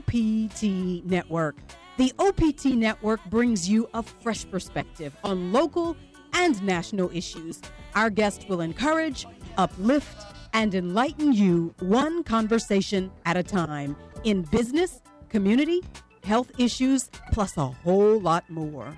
OPT Network. The OPT Network brings you a fresh perspective on local and national issues. Our guests will encourage, uplift, and enlighten you one conversation at a time in business, community, health issues, plus a whole lot more.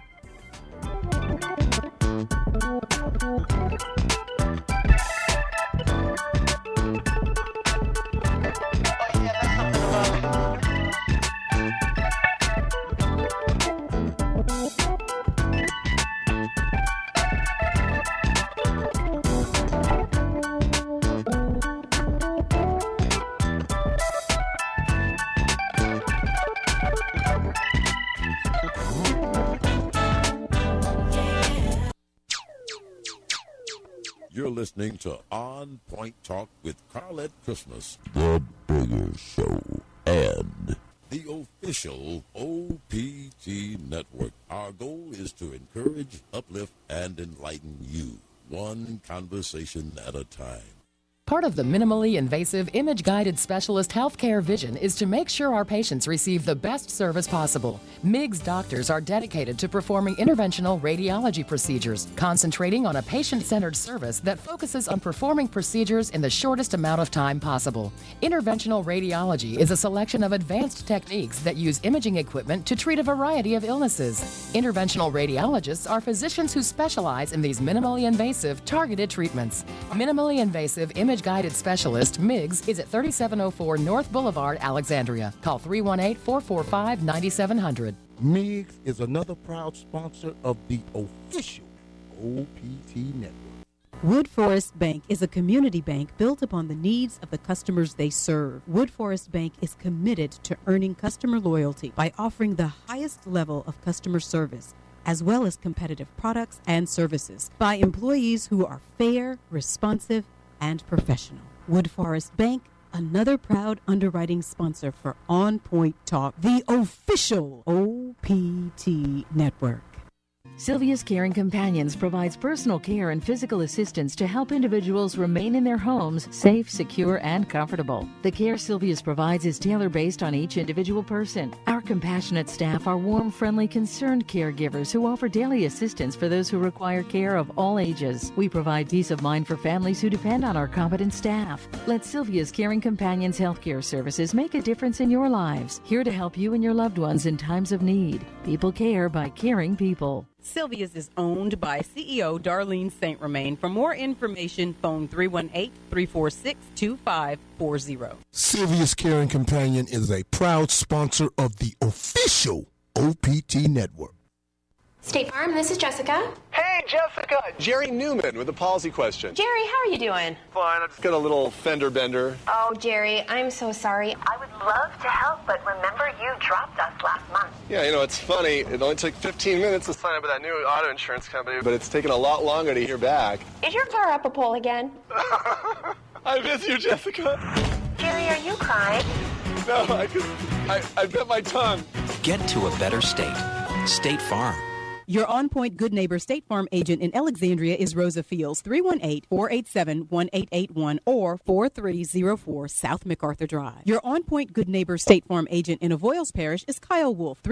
You're listening to On Point Talk with Carlette Christmas, the Bigger Show, and the official OPT Network. Our goal is to encourage, uplift, and enlighten you, one conversation at a time. Part of the minimally invasive image-guided specialist healthcare vision is to make sure our patients receive the best service possible. MIGS doctors are dedicated to performing interventional radiology procedures, concentrating on a patient-centered service that focuses on performing procedures in the shortest amount of time possible. Interventional radiology is a selection of advanced techniques that use imaging equipment to treat a variety of illnesses. Interventional radiologists are physicians who specialize in these minimally invasive, targeted treatments. Minimally invasive image-guided specialist, MIGS, is at 3704 North Boulevard, Alexandria. Call 318-445-9700. MIGS is another proud sponsor of the official OPT Network. Wood Forest Bank is a community bank built upon the needs of the customers they serve. Wood Forest Bank is committed to earning customer loyalty by offering the highest level of customer service, as well as competitive products and services, by employees who are fair, responsive, and professional. Wood Forest Bank, another proud underwriting sponsor for On Point Talk, the official OPT Network. Sylvia's Caring Companions provides personal care and physical assistance to help individuals remain in their homes safe, secure, and comfortable. The care Sylvia's provides is tailor-based on each individual person. Our compassionate staff are warm, friendly, concerned caregivers who offer daily assistance for those who require care of all ages. We provide peace of mind for families who depend on our competent staff. Let Sylvia's Caring Companions healthcare services make a difference in your lives. Here to help you and your loved ones in times of need. People care by caring people. Sylvia's is owned by CEO Darlene St. Romain. For more information, phone 318-346-2540. Sylvia's Caring Companion is a proud sponsor of the official OPT Network. State Farm, this is Jessica. Hey, Jessica! Jerry Newman with a policy question. Jerry, how are you doing? Fine, I just got a little fender bender. Oh, Jerry, I'm so sorry. I would love to help, but remember you dropped us last month. Yeah, you know, it's funny. It only took 15 minutes to sign up with that new auto insurance company, but it's taken a lot longer to hear back. Is your car up a pole again? I miss you, Jessica. Jerry, are you crying? No, I bit my tongue. Get to a better state. State Farm. Your On Point Good Neighbor State Farm agent in Alexandria is Rosa Fields, 318-487-1881 or 4304 South MacArthur Drive. Your On Point Good Neighbor State Farm agent in Avoyles Parish is Kyle Wolf,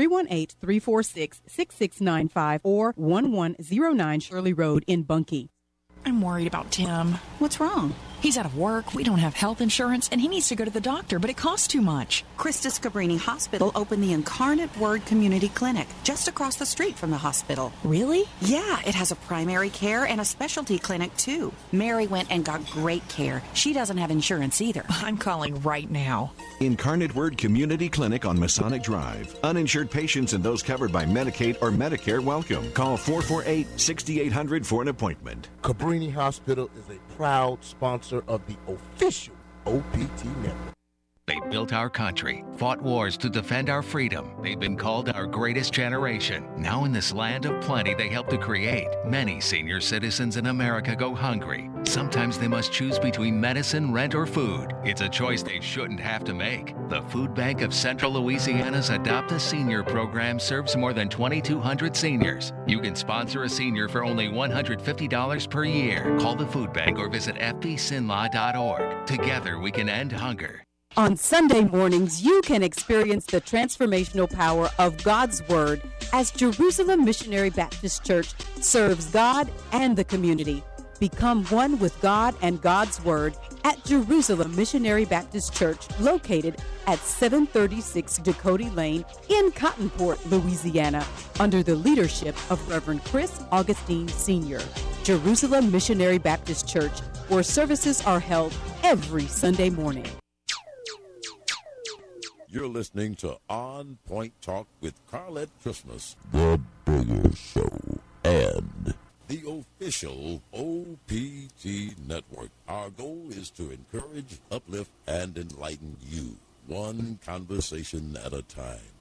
318-346-6695 or 1109 Shirley Road in Bunkie. I'm worried about Tim. What's wrong? He's out of work, we don't have health insurance, and he needs to go to the doctor, but it costs too much. Christus Cabrini Hospital opened the Incarnate Word Community Clinic just across the street from the hospital. Really? Yeah, it has a primary care and a specialty clinic, too. Mary went and got great care. She doesn't have insurance either. I'm calling right now. Incarnate Word Community Clinic on Masonic Drive. Uninsured patients and those covered by Medicaid or Medicare welcome. Call 448-6800 for an appointment. Cabrini Hospital is a proud sponsor of the official OPT Network. They built our country, fought wars to defend our freedom. They've been called our greatest generation. Now in this land of plenty they helped to create, many senior citizens in America go hungry. Sometimes they must choose between medicine, rent, or food. It's a choice they shouldn't have to make. The Food Bank of Central Louisiana's Adopt a Senior program serves more than 2,200 seniors. You can sponsor a senior for only $150 per year. Call the Food Bank or visit fbcinlaw.org. Together we can end hunger. On Sunday mornings, you can experience the transformational power of God's Word as Jerusalem Missionary Baptist Church serves God and the community. Become one with God and God's Word at Jerusalem Missionary Baptist Church, located at 736 Dakota Lane in Cottonport, Louisiana, under the leadership of Reverend Chris Augustine Sr. Jerusalem Missionary Baptist Church, where services are held every Sunday morning. You're listening to On Point Talk with Carlette Christmas, The Bigger Show, and the official OPT network. Our goal is to encourage, uplift, and enlighten you, one conversation at a time.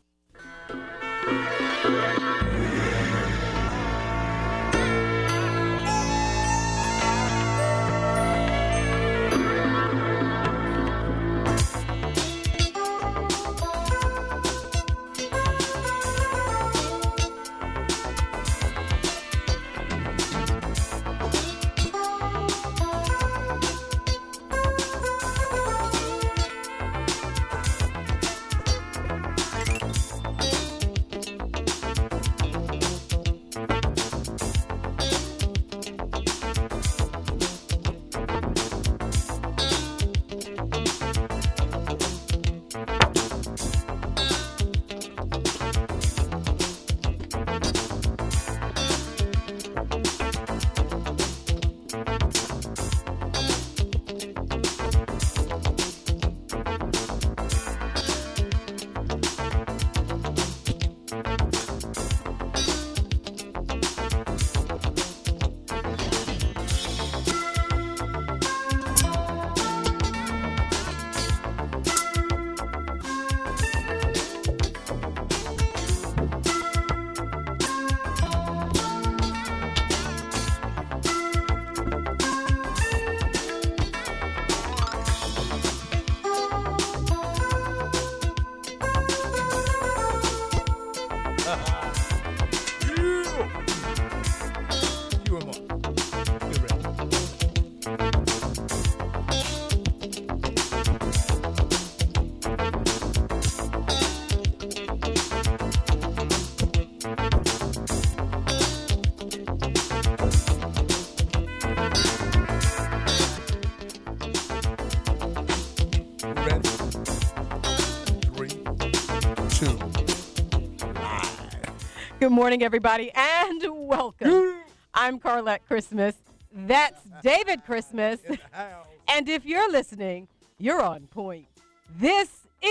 Good morning, everybody, and welcome. I'm Carlette Christmas. That's David Christmas. And if you're listening, you're on point. This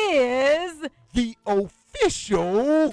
is the official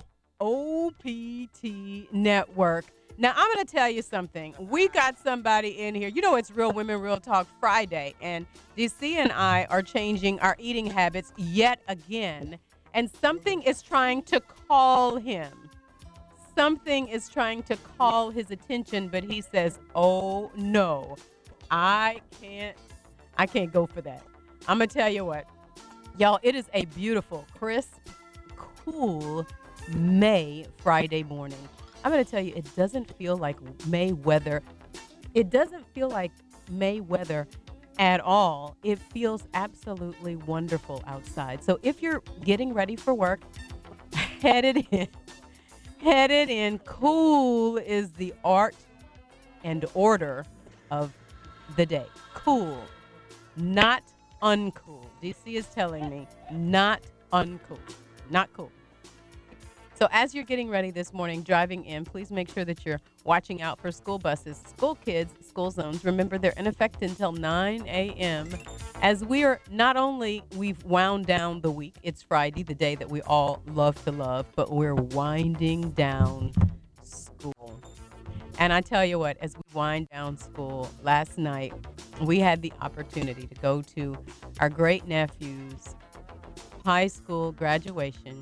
OPT network. Now, I'm going to tell you something. We got somebody in here. You know, it's Real Women Real Talk Friday, and DC and I are changing our eating habits yet again, and something is trying to call him. Something is trying to call his attention, but he says, oh, no, I can't go for that. I'm going to tell you what. Y'all, it is a beautiful, crisp, cool May Friday morning. I'm going to tell you, it doesn't feel like May weather. It doesn't feel like May weather at all. It feels absolutely wonderful outside. So if you're getting ready for work, headed in. Cool is the art and order of the day. Cool, not uncool. DC is telling me not uncool, not cool. So as you're getting ready this morning, driving in, please make sure that you're watching out for school buses, school kids, school zones. Remember, they're in effect until 9 a.m. As we've wound down the week. It's Friday, the day that we all love to love, but we're winding down school. And I tell you what, as we wind down school, last night, we had the opportunity to go to our great nephew's high school graduation,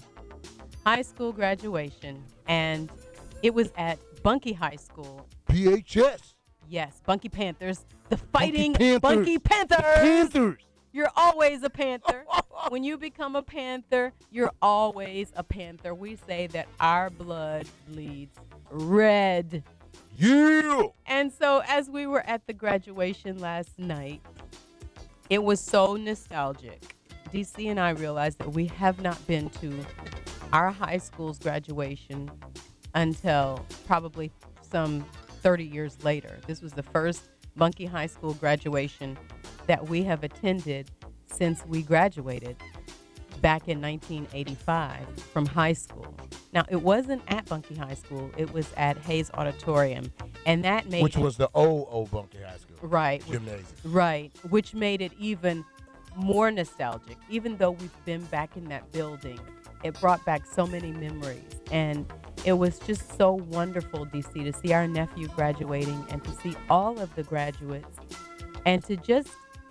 and it was at Bunkie High School. PHS. Yes, Bunkie Panthers, the fighting Bunkie Panthers. Panthers. You're always a Panther. When you become a Panther, you're always a Panther. We say that our blood bleeds red. Yeah. And so as we were at the graduation last night, it was so nostalgic. DC and I realized that we have not been to our high school's graduation until probably some 30 years later. This was the first Bunkie High School graduation that we have attended since we graduated back in 1985 from high school. Now, it wasn't at Bunkie High School. It was at Hayes Auditorium. And that made Which was the old Bunkie High School. Right. Gymnasium. Right. Which made it even more nostalgic. Even though we've been back in that building, it brought back so many memories. And it was just so wonderful, DC, to see our nephew graduating and to see all of the graduates and to just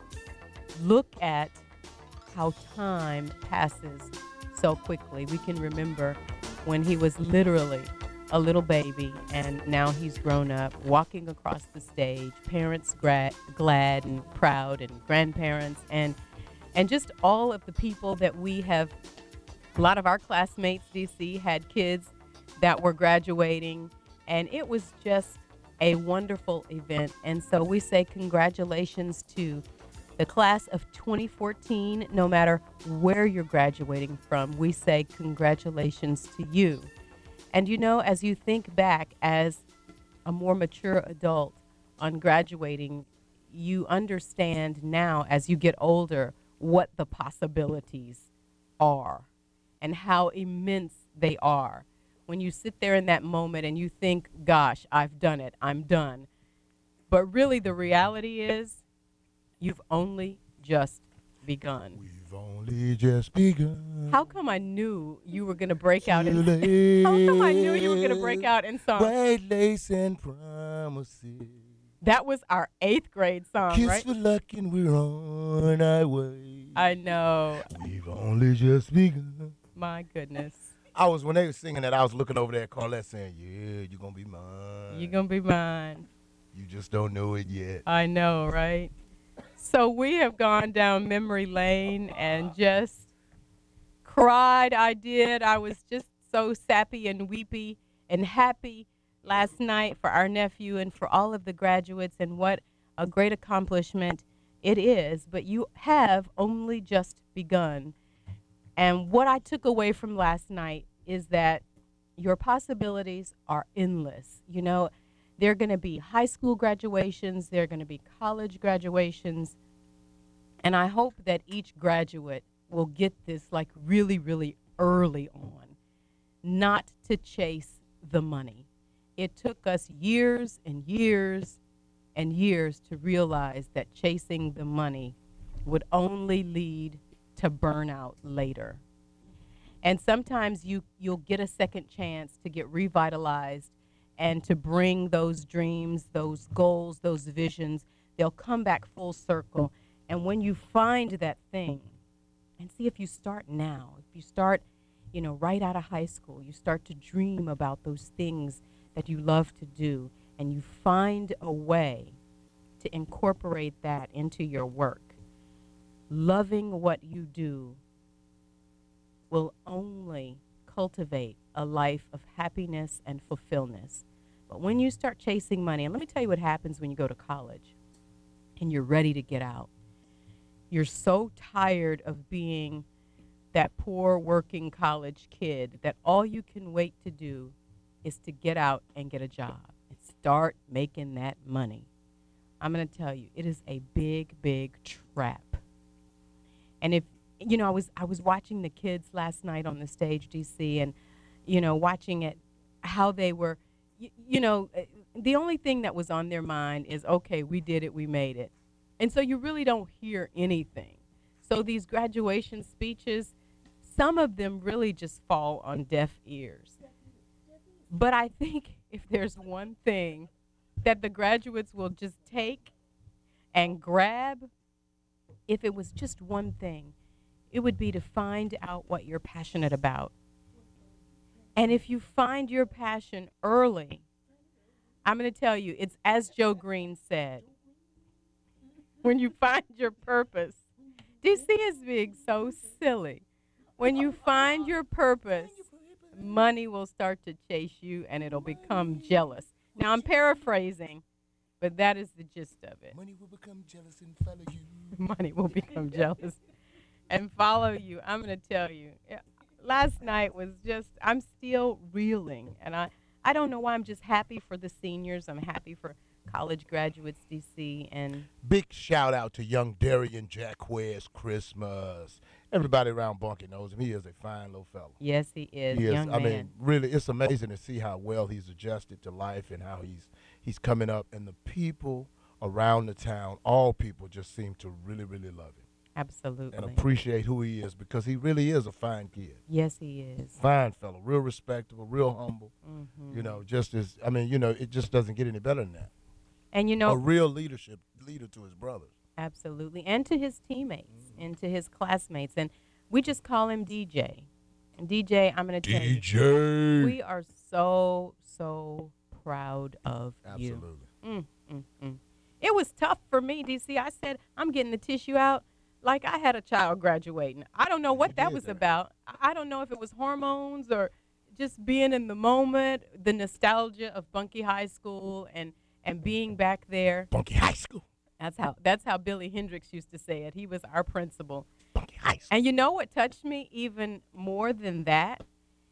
look at how time passes so quickly. We can remember when he was literally a little baby, and now he's grown up, walking across the stage, parents glad and proud, and grandparents, and just all of the people that we have. A lot of our classmates, DC, had kids that were graduating, and it was just a wonderful event. And so we say congratulations to the class of 2014. No matter where you're graduating from, we say congratulations to you. And you know, as you think back as a more mature adult on graduating, you understand now as you get older what the possibilities are and how immense they are. When you sit there in that moment and you think, gosh, I've done it, I'm done. But really the reality is you've only just begun. We've only just begun. How come I knew you were going to break out in How come I knew you were going to break out in song? White lace and promises. That was our 8th grade song, Kiss right? for luck and we're on our way. I know. We've only just begun. My goodness. When they were singing that, I was looking over there at Carlette saying, yeah, you're going to be mine. You're going to be mine. You just don't know it yet. I know, right? So we have gone down memory lane and just cried. I did. I was just so sappy and weepy and happy last night for our nephew and for all of the graduates, and what a great accomplishment it is. But you have only just begun. And what I took away from last night is that your possibilities are endless. You know, there are going to be high school graduations, there are going to be college graduations, and I hope that each graduate will get this like really, really early on, not to chase the money. It took us years and years and years to realize that chasing the money would only lead to burnout later. And sometimes you'll get a second chance to get revitalized and to bring those dreams, those goals, those visions, they'll come back full circle. And when you find that thing, and see if you start now, if you start, right out of high school, you start to dream about those things that you love to do, and you find a way to incorporate that into your work. Loving what you do will only cultivate a life of happiness and fulfillment. But when you start chasing money, and let me tell you what happens when you go to college and you're ready to get out. You're so tired of being that poor working college kid that all you can wait to do is to get out and get a job and start making that money. I'm going to tell you, it is a big, big trap. And if, I was watching the kids last night on the stage, DC, and, watching it, how they were, the only thing that was on their mind is, okay, we did it, we made it. And so you really don't hear anything. So these graduation speeches, some of them really just fall on deaf ears. But I think if there's one thing that the graduates will just take and grab, if it was just one thing, it would be to find out what you're passionate about. And if you find your passion early, I'm going to tell you, it's as Joe Green said, when you find your purpose, DC is being so silly. When you find your purpose, money will start to chase you and it'll become jealous. Now, I'm paraphrasing, but that is the gist of it. Money will become jealous and follow you. Money will become jealous. and follow you. I'm going to tell you. Last night was just, I'm still reeling. And I don't know why. I'm just happy for the seniors. I'm happy for college graduates, DC. And big shout out to young Darian Jacquez Christmas. Everybody around Bunkie knows him. He is a fine little fella. Yes, he is. Young man. I mean, really, it's amazing to see how well he's adjusted to life and how he's coming up. And the people around the town, all people, just seem to really, really love him. Absolutely. And appreciate who he is, because he really is a fine kid. Yes, he is. Fine fellow, real respectable, real humble. Mm-hmm. Just as, it just doesn't get any better than that. And, a real leader to his brothers. Absolutely. And to his teammates and to his classmates. And we just call him DJ. And DJ, I'm going to tell you, we are so, so proud of you. Absolutely. It was tough for me, DC. I said, I'm getting the tissue out like I had a child graduating. I don't know what that was about. I don't know if it was hormones or just being in the moment, the nostalgia of Bunkie High School and being back there. Bunkie High School. That's how Billy Hendricks used to say it. He was our principal. Bunkie High School. And you know what touched me even more than that?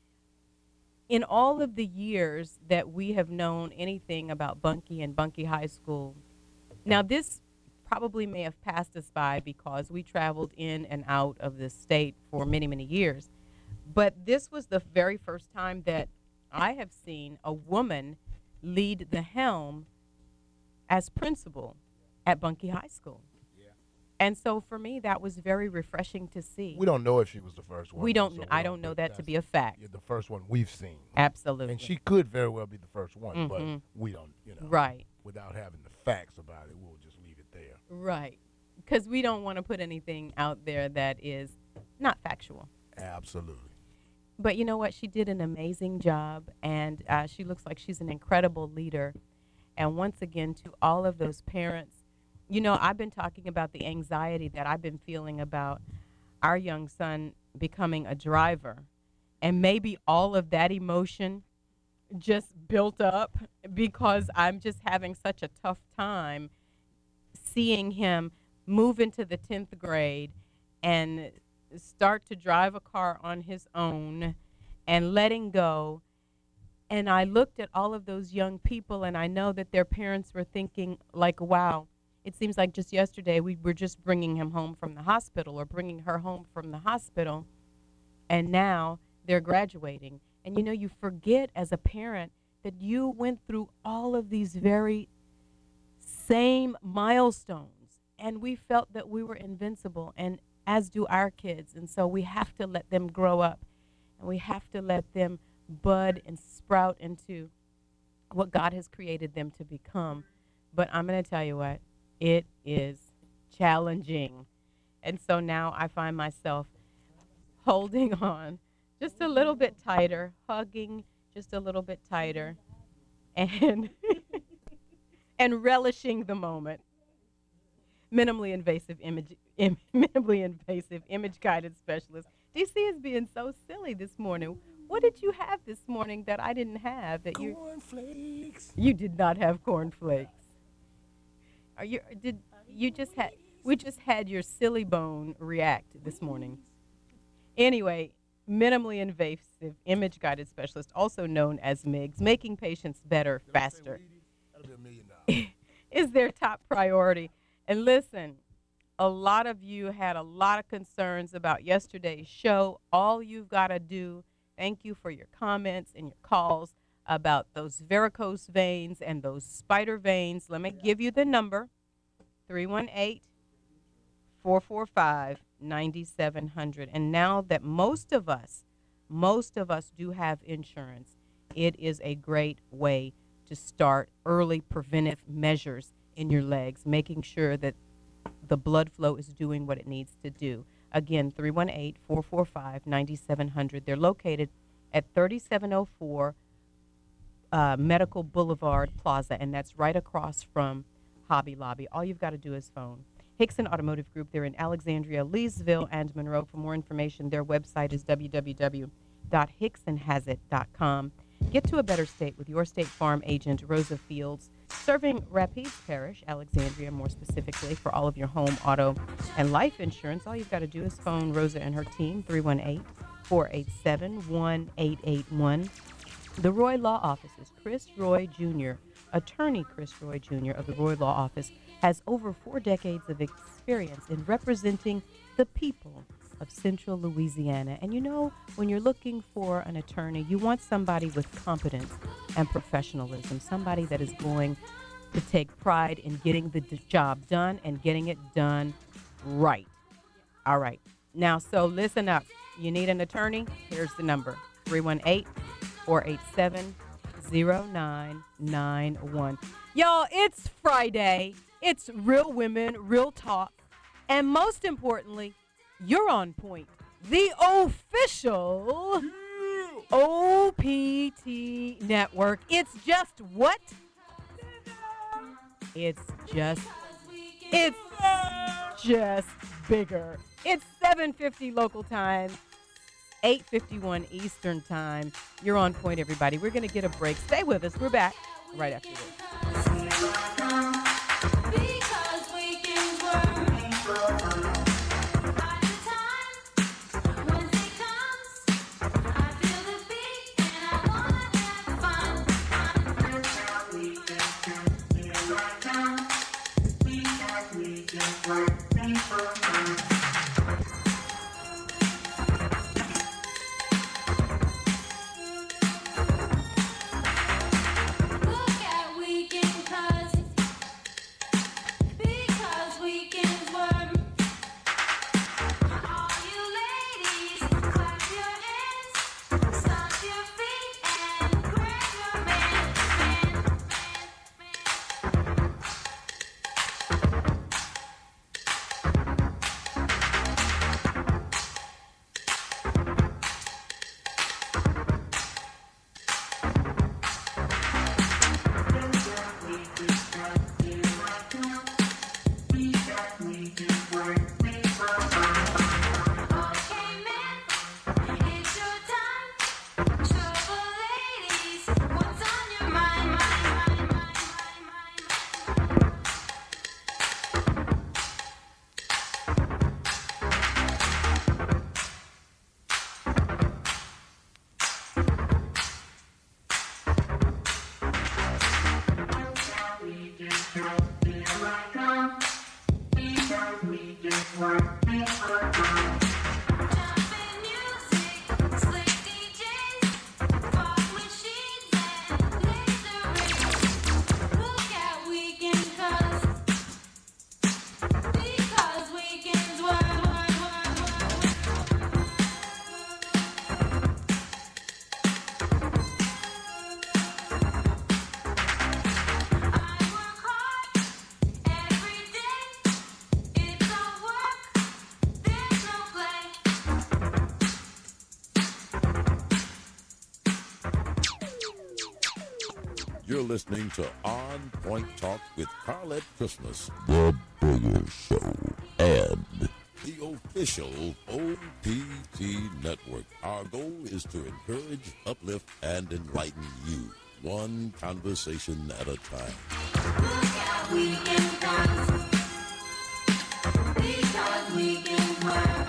In all of the years that we have known anything about Bunkie and Bunkie High School, now this probably may have passed us by because we traveled in and out of this state for many, many years. But this was the very first time that I have seen a woman lead the helm as principal at Bunkie High School. Yeah. And so for me, that was very refreshing to see. We don't know if she was the first one. I don't know that to be a fact. Yeah, the first one we've seen. Absolutely. And she could very well be the first one, but we don't, Right. Without having the facts about it, we'll just leave it there. Right. Because we don't want to put anything out there that is not factual. Absolutely. But you know what? She did an amazing job, and she looks like she's an incredible leader. And once again, to all of those parents, I've been talking about the anxiety that I've been feeling about our young son becoming a driver. And maybe all of that emotion just built up because I'm just having such a tough time seeing him move into the 10th grade and start to drive a car on his own and letting go. And I looked at all of those young people, and I know that their parents were thinking, like, wow, it seems like just yesterday we were just bringing him home from the hospital or bringing her home from the hospital, and now they're graduating. And, you forget as a parent that you went through all of these very same milestones, and we felt that we were invincible, and as do our kids. And so we have to let them grow up, and we have to let them bud and sprout into what God has created them to become. But I'm going to tell you what, it is challenging. And so now I find myself holding on just a little bit tighter, hugging just a little bit tighter, and and relishing the moment. Minimally invasive image guided specialist. DC is being so silly this morning. What did you have this morning that I didn't have? Cornflakes. You did not have cornflakes. We just had your silly bone react this morning. Anyway, minimally invasive image guided specialist, also known as MIGS, making patients better faster, is their top priority. And listen, a lot of you had a lot of concerns about yesterday's show. All you've got to do, thank you for your comments and your calls about those varicose veins and those spider veins. Let me give you the number, 318-445-9700. And now that most of us do have insurance, it is a great way to start early preventive measures in your legs, making sure that the blood flow is doing what it needs to do. Again, 318-445-9700. They're located at 3704 Medical Boulevard Plaza, and that's right across from Hobby Lobby. All you've got to do is phone. Hickson Automotive Group, they're in Alexandria, Leesville, and Monroe. For more information, their website is www.hicksonhasit.com. Get to a better state with your State Farm agent, Rosa Fields. Serving Rapides Parish, Alexandria more specifically, for all of your home, auto, and life insurance. All you've got to do is phone Rosa and her team, 318-487-1881. The Roy Law Offices. Chris Roy Jr., attorney Chris Roy Jr. of the Roy Law Office, has over 4 decades of experience in representing the people of Central Louisiana. And you know, when you're looking for an attorney, you want somebody with competence and professionalism, somebody that is going to take pride in getting the job done and getting it done right. All right. Now, so listen up. You need an attorney? Here's the number, 318-487-0991. Y'all, it's Friday. It's Real Women, Real Talk. And most importantly, you're on point. The official OPT network. It's just what? It's just bigger. It's 7:50 local time, 8:51 Eastern time. You're on point, everybody. We're going to get a break. Stay with us. We're back right after this. You're listening to On Point Talk with Carlette Christmas, the Bigger Show, and the official OPT network. Our goal is to encourage, uplift, and enlighten you, one conversation at a time. Look at weekend comes, because weekend work.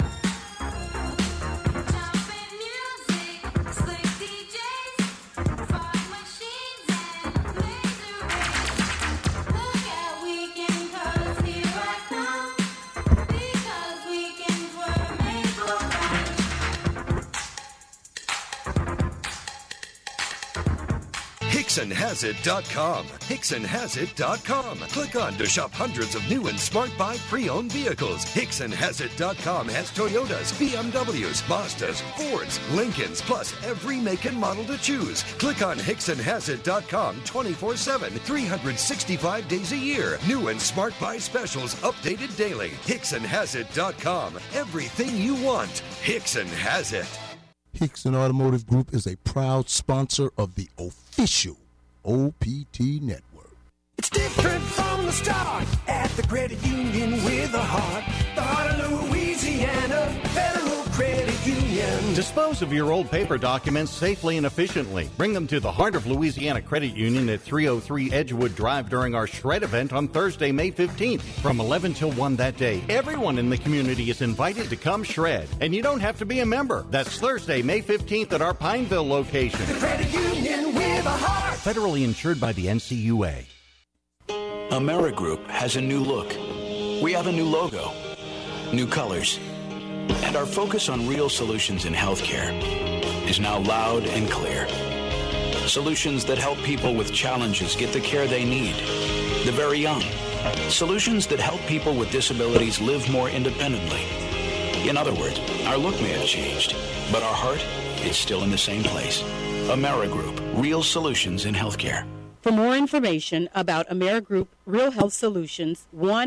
HicksonHasIt.com. HicksonHasIt.com. Click on to shop hundreds of new and smart buy pre-owned vehicles. HicksonHasIt.com has Toyotas, BMWs, Mazdas, Fords, Lincolns, plus every make and model to choose. Click on HicksonHasIt.com 24/7, 365 days a year. New and smart buy specials updated daily. HicksonHasIt.com. Everything you want. Hickson has it. Hickson Automotive Group is a proud sponsor of the official OPT network. It's different from the start at the credit union with a heart. The heart of Louisiana, Federal Credit Union. Dispose of your old paper documents safely and efficiently. Bring them to the Heart of Louisiana Credit Union at 303 Edgewood Drive during our Shred event on Thursday, May 15th from 11 till 1 that day. Everyone in the community is invited to come shred, and you don't have to be a member. That's Thursday, May 15th at our Pineville location. The Credit Union with a heart. Federally insured by the NCUA. AmeriGroup has a new look. We have a new logo, new colors, and our focus on real solutions in healthcare is now loud and clear. Solutions that help people with challenges get the care they need, the very young. Solutions that help people with disabilities live more independently. In other words, our look may have changed, but our heart is still in the same place. AmeriGroup, real solutions in healthcare. For more information about AmeriGroup Real Health Solutions,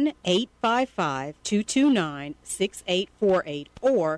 1-855-229-6848 or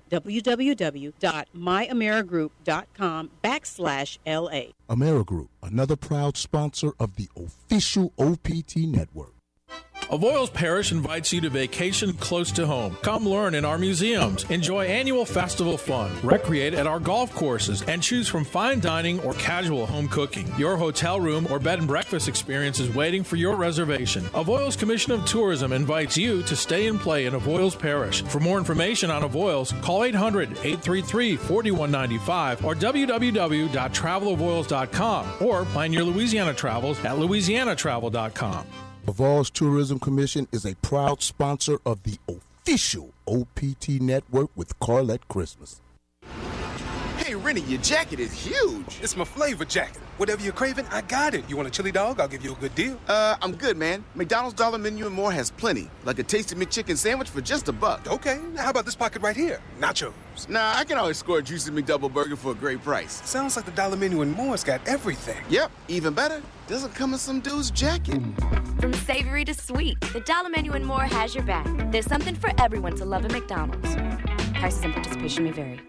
www.myamerigroup.com/LA. AmeriGroup, another proud sponsor of the official OPT network. Avoyles Parish invites you to vacation close to home. Come learn in our museums, enjoy annual festival fun, recreate at our golf courses, and choose from fine dining or casual home cooking. Your hotel room or bed and breakfast experience is waiting for your reservation. Avoyles Commission of Tourism invites you to stay and play in Avoyles Parish. For more information on Avoyles, call 800-833-4195 or www.travelavoyles.com or plan your Louisiana travels at louisianatravel.com. Avoyles Tourism Commission is a proud sponsor of the official OPT network with Carlette Christmas. Hey, Rennie, your jacket is huge. It's my flavor jacket. Whatever you're craving, I got it. You want a chili dog? I'll give you a good deal. I'm good, man. McDonald's Dollar Menu and more has plenty. Like a tasty McChicken sandwich for just $1. Okay, now how about this pocket right here? Nachos. Nah, I can always score a juicy McDouble burger for a great price. Sounds like the Dollar Menu and more's got everything. Yep, even better. Doesn't come in some dude's jacket. From savory to sweet, the Dollar Menu and more has your back. There's something for everyone to love at McDonald's. Prices and participation may vary.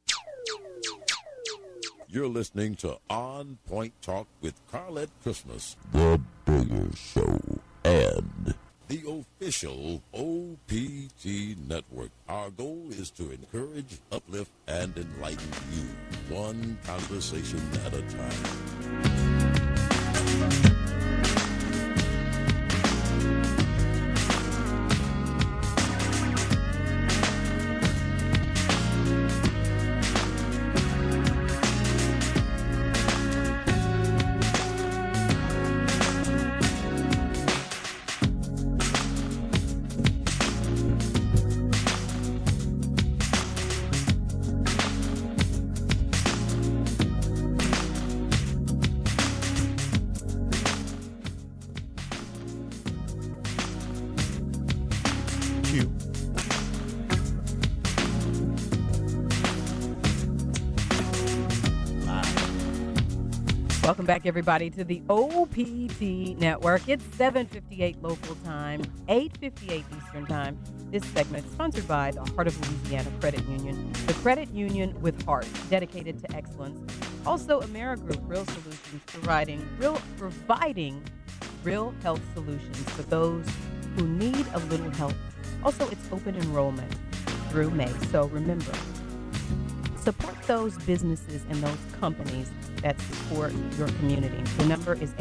You're listening to On Point Talk with Carlette Christmas, The Bigger Show, and the official OPT network. Our goal is to encourage, uplift, and enlighten you, one conversation at a time. Welcome back, everybody, to the OPT Network. It's 7:58 local time, 8:58 Eastern time. This segment is sponsored by the Heart of Louisiana Credit Union, the credit union with heart, dedicated to excellence. Also, AmeriGroup Real Solutions, providing real health solutions for those who need a little help. Also, it's open enrollment through May. So remember, support those businesses and those companies that support your community. The number is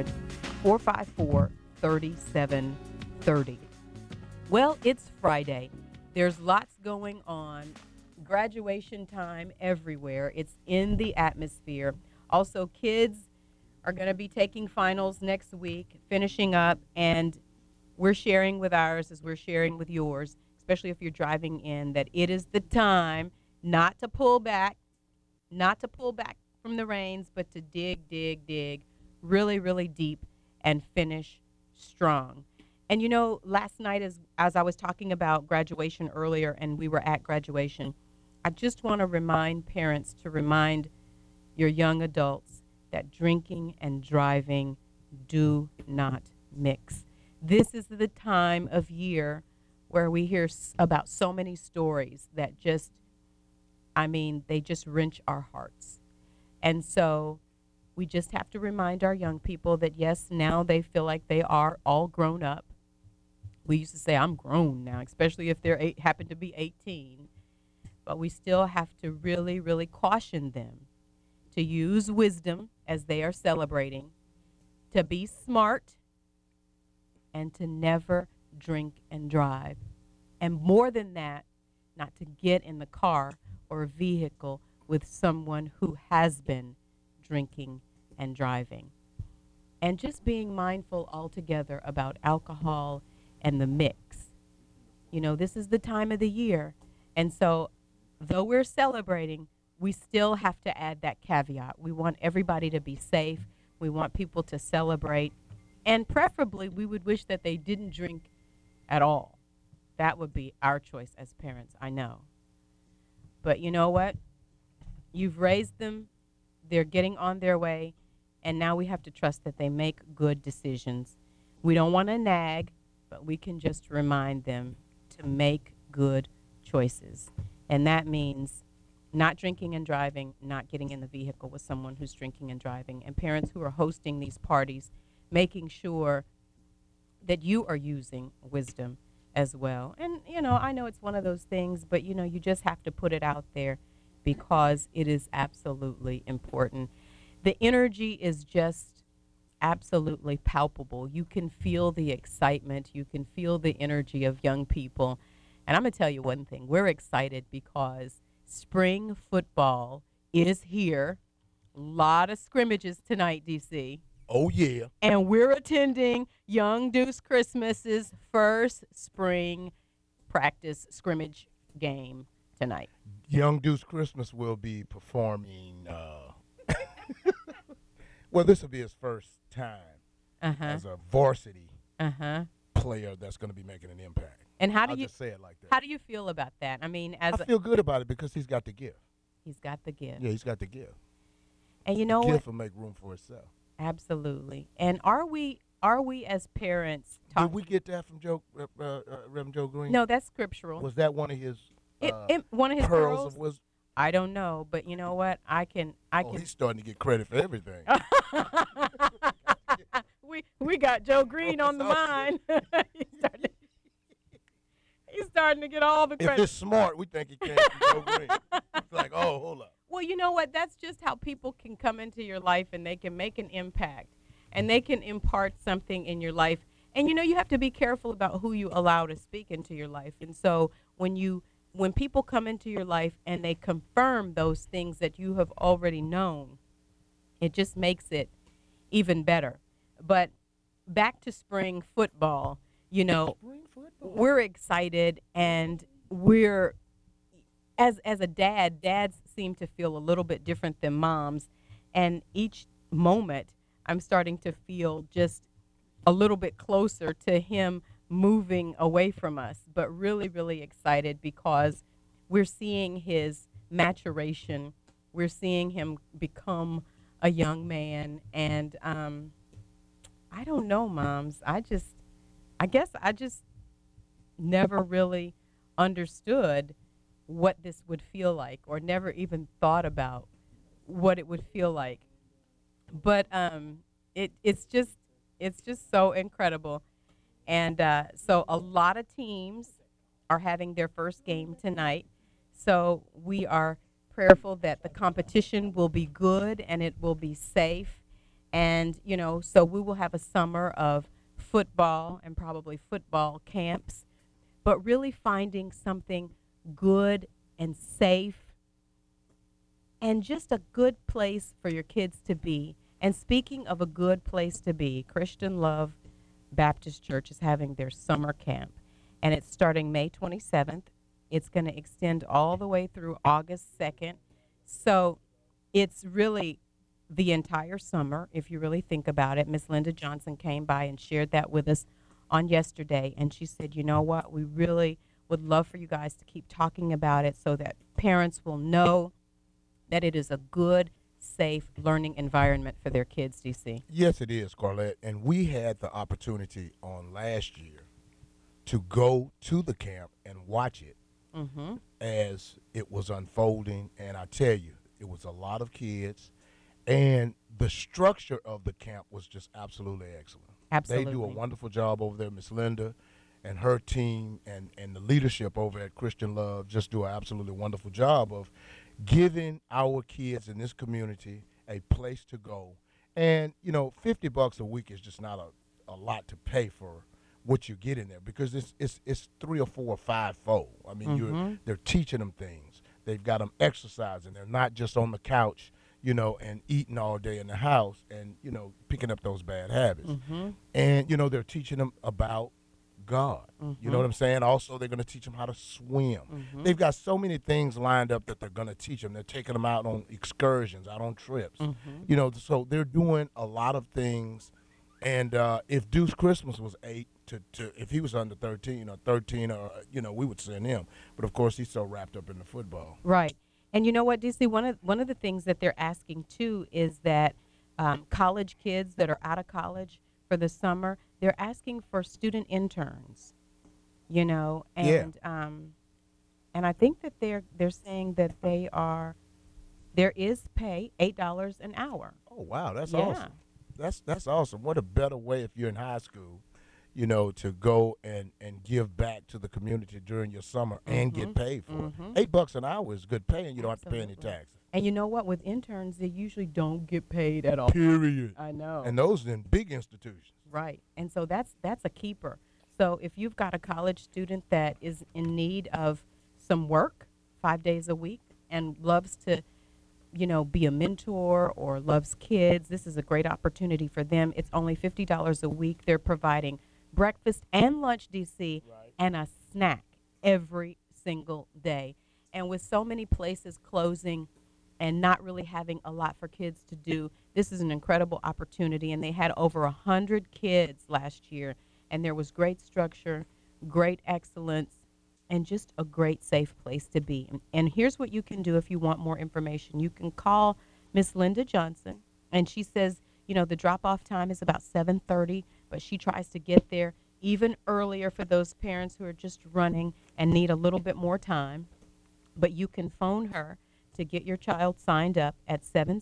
800-454-3730. Well, it's Friday. There's lots going on. Graduation time everywhere. It's in the atmosphere. Also, kids are going to be taking finals next week, finishing up, and we're sharing with ours as we're sharing with yours, especially if you're driving in, that it is the time not to pull back from the reins, but to dig really, really deep and finish strong. And you know, last night as I was talking about graduation earlier and we were at graduation, I just want to remind parents to remind your young adults that drinking and driving do not mix. This is the time of year where we hear about so many stories that they just wrench our hearts. And so we just have to remind our young people that, yes, now they feel like they are all grown up. We used to say, I'm grown now, especially if they happen to be 18. but we still have to really, really caution them to use wisdom as they are celebrating, to be smart, and to never drink and drive. And more than that, not to get in the car or a vehicle with someone who has been drinking and driving. And just being mindful altogether about alcohol and the mix. You know, this is the time of the year. And so, though we're celebrating, we still have to add that caveat. We want everybody to be safe. We want people to celebrate. And preferably, we would wish that they didn't drink at all. That would be our choice as parents, I know. But you know what? You've raised them. They're getting on their way. And now we have to trust that they make good decisions. We don't want to nag, but we can just remind them to make good choices. And that means not drinking and driving, not getting in the vehicle with someone who's drinking and driving. And parents who are hosting these parties, making sure that you are using wisdom as well. And, you know, I know it's one of those things, but, you know, you just have to put it out there because it is absolutely important. The energy is just absolutely palpable. You can feel the excitement. You can feel the energy of young people. And I'm going to tell you one thing. We're excited because spring football is here. A lot of scrimmages tonight, DC. Oh, yeah. And we're attending Young Deuce Christmas's first spring practice scrimmage game tonight. Young Deuce Christmas will be performing, well, this will be his first time as a varsity player that's going to be making an impact. And how do I'll you just say it like that. How do you feel about that? I mean, I feel good about it because he's got the gift. He's got the gift. Yeah, he's got the gift. And you know the what? gift will make room for itself. Absolutely. And are we as parents Did we get that from Reverend Joe Green? No, that's scriptural. Was that one of his one of his pearls of wisdom? I don't know, but you know what? I can. He's starting to get credit for everything. we got Joe Green on the mind. He's starting to get all the credit. If it's smart, we think it came from Joe Green. It's like, oh, hold up. Well, you know what? That's just how people can come into your life and they can make an impact and they can impart something in your life. And, you know, you have to be careful about who you allow to speak into your life. And so when people come into your life and they confirm those things that you have already known, it just makes it even better. But back to spring football, you know, we're excited and we're, as a dad, dads seem to feel a little bit different than moms. And each moment I'm starting to feel just a little bit closer to him moving away from us, but really, really excited because we're seeing his maturation. We're seeing him become a young man. And I don't know, moms. I guess I just never really understood what this would feel like or never even thought about what it would feel like. But it's just so incredible. And so a lot of teams are having their first game tonight. So we are prayerful that the competition will be good and it will be safe. And, you know, so we will have a summer of football and probably football camps, but really finding something good and safe and just a good place for your kids to be. And speaking of a good place to be, Christian Love Baptist Church is having their summer camp, and it's starting May 27th. It's going to extend all the way through August 2nd. So it's really the entire summer, if you really think about it. Miss Linda Johnson came by and shared that with us on yesterday, and she said, you know what, we really would love for you guys to keep talking about it so that parents will know that it is a good, safe learning environment for their kids, DC. Yes, it is, Carlette. And we had the opportunity on last year to go to the camp and watch it as it was unfolding. And I tell you, it was a lot of kids. And the structure of the camp was just absolutely excellent. Absolutely. They do a wonderful job over there, Miss Linda. and her team and the leadership over at Christian Love just do an absolutely wonderful job of giving our kids in this community a place to go. And, you know, $50 a week is just not a lot to pay for what you get in there, because it's 3 or 4 or 5-fold. I mean, they're teaching them things. They've got them exercising. They're not just on the couch, you know, and eating all day in the house and, you know, picking up those bad habits. And, you know, they're teaching them about God. You know what I'm saying? Also, they're going to teach them how to swim. They've got so many things lined up that they're going to teach them. They're taking them out on excursions, out on trips. You know, so they're doing a lot of things. And if Deuce Christmas was 8, if he was under 13 or 13, or, you know, we would send him. But, of course, he's so wrapped up in the football. Right. And you know what, DC, one of the things that they're asking, too, is that college kids that are out of college for the summer, they're asking for student interns, you know. And and I think that they're saying that there is pay, $8 an hour. Oh, wow, that's awesome. That's awesome. What a better way, if you're in high school, you know, to go and give back to the community during your summer and get paid for it. $8 an hour is good pay, and you don't have to pay any taxes. And you know what? With interns, they usually don't get paid at all. Period. I know. And those in big institutions. Right. And so that's a keeper. So if you've got a college student that is in need of some work 5 days a week and loves to, you know, be a mentor or loves kids, this is a great opportunity for them. It's only $50 a week. They're providing breakfast and lunch, DC, and a snack every single day. And with so many places closing and not really having a lot for kids to do, this is an incredible opportunity. And they had over 100 kids last year, and there was great structure, great excellence, and just a great safe place to be. And here's what you can do if you want more information. You can call Miss Linda Johnson, and she says, you know, the drop-off time is about 7:30, but she tries to get there even earlier for those parents who are just running and need a little bit more time. But you can phone her to get your child signed up at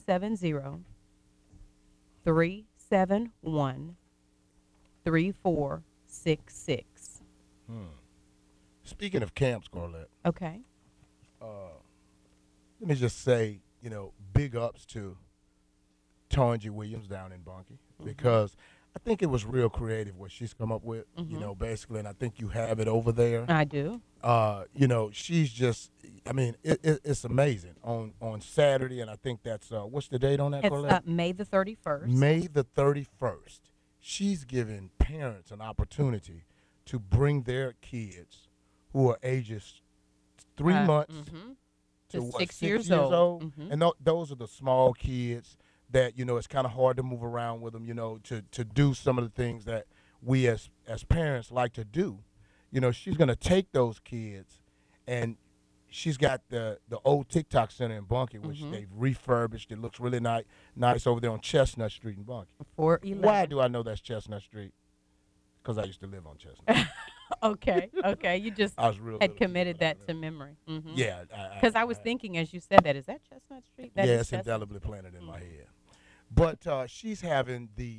770-371-3466. Speaking of camps, Carlette. Okay. Let me just say, you know, big ups to Tonji Williams down in Bunkie, because I think it was real creative what she's come up with, you know, basically, and I think you have it over there. I do. You know, she's just, I mean, it's amazing. On Saturday, and I think that's, what's the date on that, Colette? It's May the 31st. May the 31st. She's giving parents an opportunity to bring their kids who are ages 3 months to what, 6 years old. And those are the small kids that, you know, it's kind of hard to move around with them, you know, to do some of the things that we as parents like to do. You know, she's going to take those kids, and she's got the old TikTok Center in Bunkie, which they've refurbished. It looks really nice over there on Chestnut Street in Bunkie. 411. Why do I know that's Chestnut Street? Because I used to live on Chestnut. Okay. You just had committed that to memory. Yeah. Because I was thinking as you said that, is that Chestnut Street? That yeah, it's indelibly planted in my head. But she's having the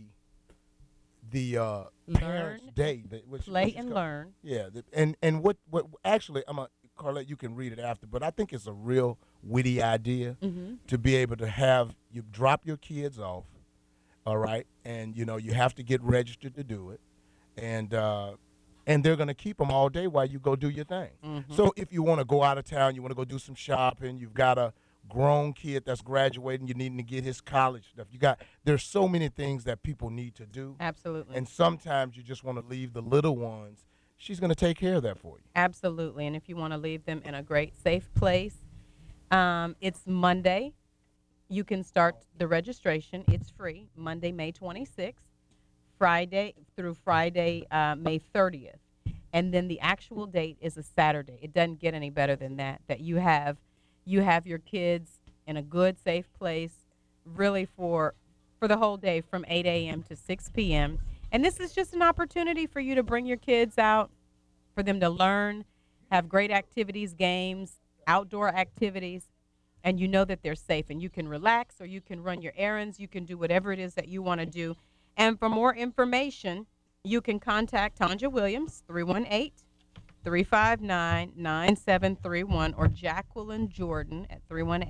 Parents' Day. Play and learn. Yeah. And what actually, Carlette, you can read it after, but I think it's a real witty idea to be able to have you drop your kids off, all right? And, you know, you have to get registered to do it. And they're going to keep them all day while you go do your thing. So if you want to go out of town, you want to go do some shopping, you've got a grown kid that's graduating, you're needing to get his college stuff. There's so many things that people need to do. Absolutely. And sometimes you just want to leave the little ones. She's going to take care of that for you. Absolutely. And if you want to leave them in a great, safe place, it's Monday. You can start the registration. It's free, Monday, May 26th. Friday through Friday, May 30th. And then the actual date is a Saturday. It doesn't get any better than that you have your kids in a good, safe place, really for the whole day from 8 a.m. to 6 p.m. And this is just an opportunity for you to bring your kids out, for them to learn, have great activities, games, outdoor activities, and you know that they're safe. And you can relax, or you can run your errands. You can do whatever it is that you want to do. And for more information, You can contact Tanja Williams, 318-359-9731, or Jacqueline Jordan at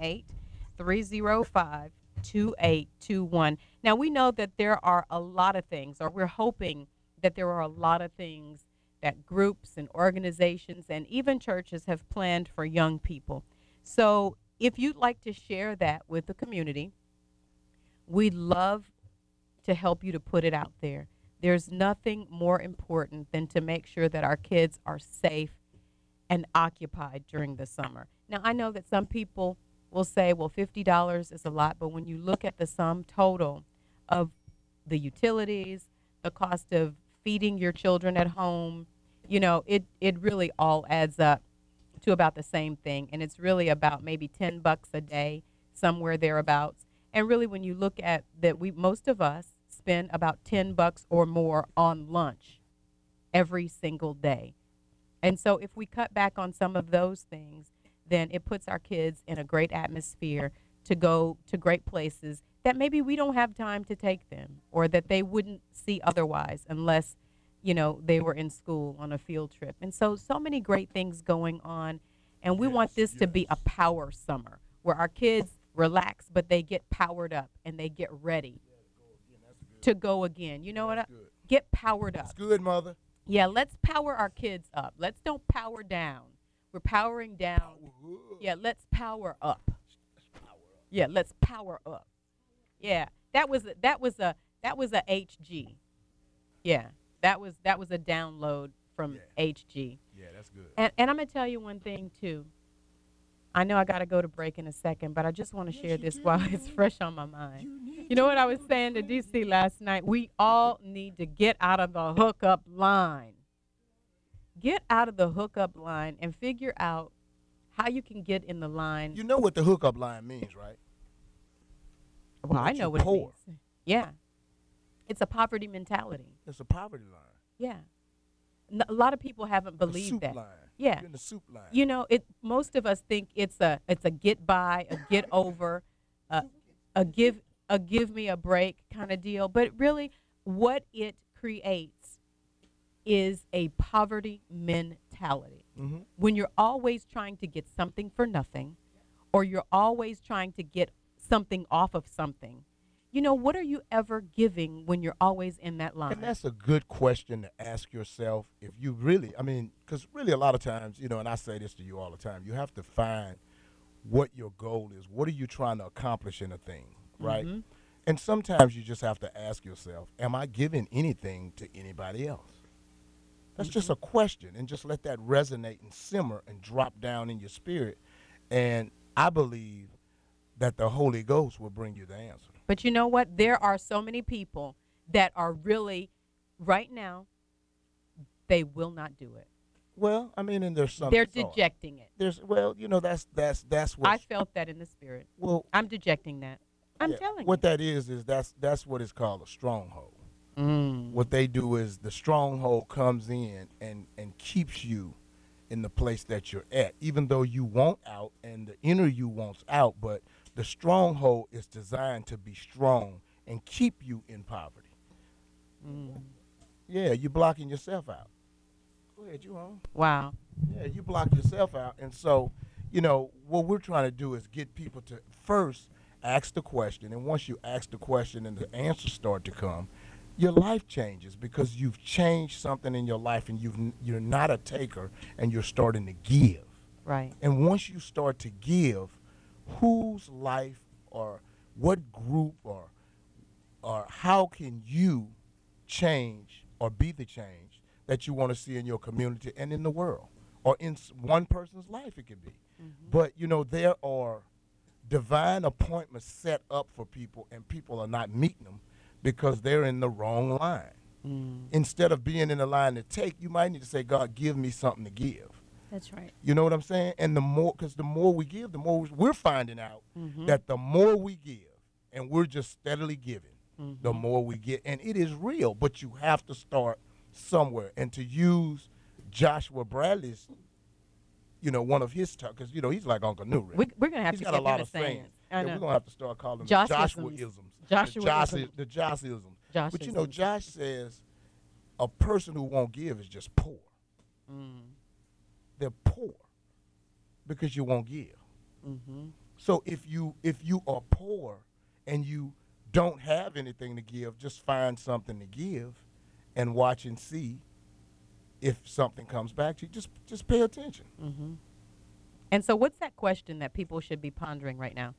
318-305-2821. Now, we know that there are a lot of things, or we're hoping that there are a lot of things that groups and organizations and even churches have planned for young people. So if you'd like to share that with the community, we'd love to help you to put it out there. There's nothing more important than to make sure that our kids are safe and occupied during the summer. Now, I know that some people will say, well, $50 is a lot, but when you look at the sum total of the utilities, the cost of feeding your children at home, you know, it really all adds up to about the same thing. And it's really about maybe $10 a day, somewhere thereabouts. And really, when you look at that, most of us spend about $10 or more on lunch every single day. And so if we cut back on some of those things, then it puts our kids in a great atmosphere to go to great places that maybe we don't have time to take them, or that they wouldn't see otherwise unless, you know, they were in school on a field trip. And so many great things going on. And we want this to be a power summer where our kids relax, but they get powered up and they get ready to go again. You know what? Get powered up. That's good, Mother. Yeah, let's power our kids up. Let's don't power down. We're powering down. Yeah, let's power up. Yeah, let's power up. Yeah, that was a HG. Yeah, that was a download from HG. Yeah, that's good. And I'm gonna tell you one thing too. I know I got to go to break in a second, but I just want to share this while it's fresh on my mind. You know what I was saying to DC last night? We all need to get out of the hookup line. Get out of the hookup line and figure out how you can get in the line. You know what the hookup line means, right? Well, I know what it means. Yeah. It's a poverty mentality. It's a poverty line. Yeah. A lot of people haven't believed soup that. Line. Yeah. You're in the soup line. You know, most of us think it's a get by, a get over, a give me a break kind of deal. But really, what it creates is a poverty mentality. Mm-hmm. When you're always trying to get something for nothing, or you're always trying to get something off of something, you know, what are you ever giving when you're always in that line? And that's a good question to ask yourself. If you really, because really a lot of times, you know, and I say this to you all the time, you have to find what your goal is. What are you trying to accomplish in a thing, right? Mm-hmm. And sometimes you just have to ask yourself, am I giving anything to anybody else? That's just a question, and just let that resonate and simmer and drop down in your spirit. And I believe that the Holy Ghost will bring you the answer. But you know what? There are so many people that are really, right now, they will not do it. Well, and there's some. They're dejecting it. That's what. I felt that in the spirit. Well, I'm dejecting that. I'm telling you. What that is that's what is called a stronghold. What they do is the stronghold comes in and keeps you in the place that you're at, even though you want out and the inner you wants out, but the stronghold is designed to be strong and keep you in poverty. Yeah, you're blocking yourself out. Go ahead, you on. Wow. Yeah, you block yourself out. And so, you know, what we're trying to do is get people to first ask the question. And once you ask the question and the answers start to come, your life changes because you've changed something in your life and you're not a taker and you're starting to give. Right. And once you start to give, whose life or what group or how can you change or be the change that you want to see in your community and in the world, or in one person's life it could be. But, you know, there are divine appointments set up for people, and people are not meeting them because they're in the wrong line. Instead of being in the line to take, you might need to say, God, give me something to give. That's right. You know what I'm saying? And the more we give, the more we're finding out that the more we give, and we're just steadily giving, the more we get. And it is real, but you have to start somewhere. And to use Joshua Bradley's, you know, one of his talk, because, you know, he's like Uncle New. Really. We're going to have he's to got get a lot him of saying. sayings. Yeah, we're going to have to start calling them Joshua-isms. Joshua-isms. The Josh-isms. Josh-isms. But, you know, Josh says, A person who won't give is just poor. They're poor because you won't give. So if you are poor and you don't have anything to give, just find something to give and watch and see if something comes back to you. Just pay attention. And so what's that question that people should be pondering right now?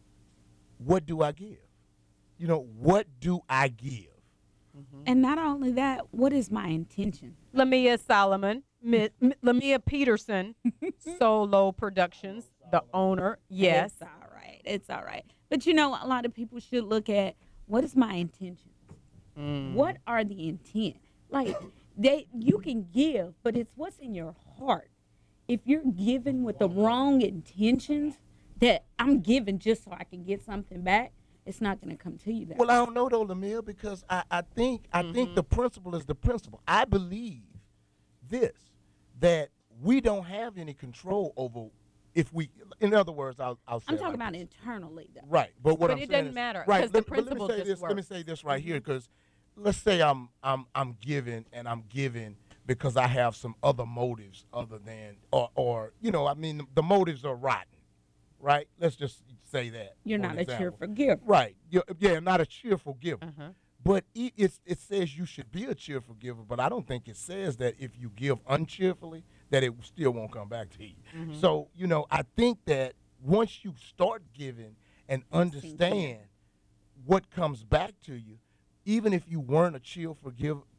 What do I give? You know, what do I give? And not only that, what is my intention? Lamia Solomon, Lamia Peterson, Solo Productions, the owner. Yes. It's all right. It's all right. But you know, a lot of people should look at what is my intention? What are the intent? Like you can give, but it's what's in your heart. If you're giving with the wrong intentions, that I'm giving just so I can get something back, it's not going to come to you that way. Well, I don't know though, Lamia, because I think the principle is the principle. I believe this, that we don't have any control over if we. In other words, I'll say. I'm talking about internally, though. Right, but what I'm it saying doesn't matter. Right, because the principle let me say just this. Let me works. say this right here, because let's say I'm giving and I'm giving because I have some other motives other than or you know, I mean the motives are rotten. Right? Let's just say that. You're not a cheerful giver. Right. Yeah, not a cheerful giver. But it says you should be a cheerful giver, but I don't think it says that if you give uncheerfully, that it still won't come back to you. So, you know, I think that once you start giving and understand what comes back to you, even if you weren't a cheerful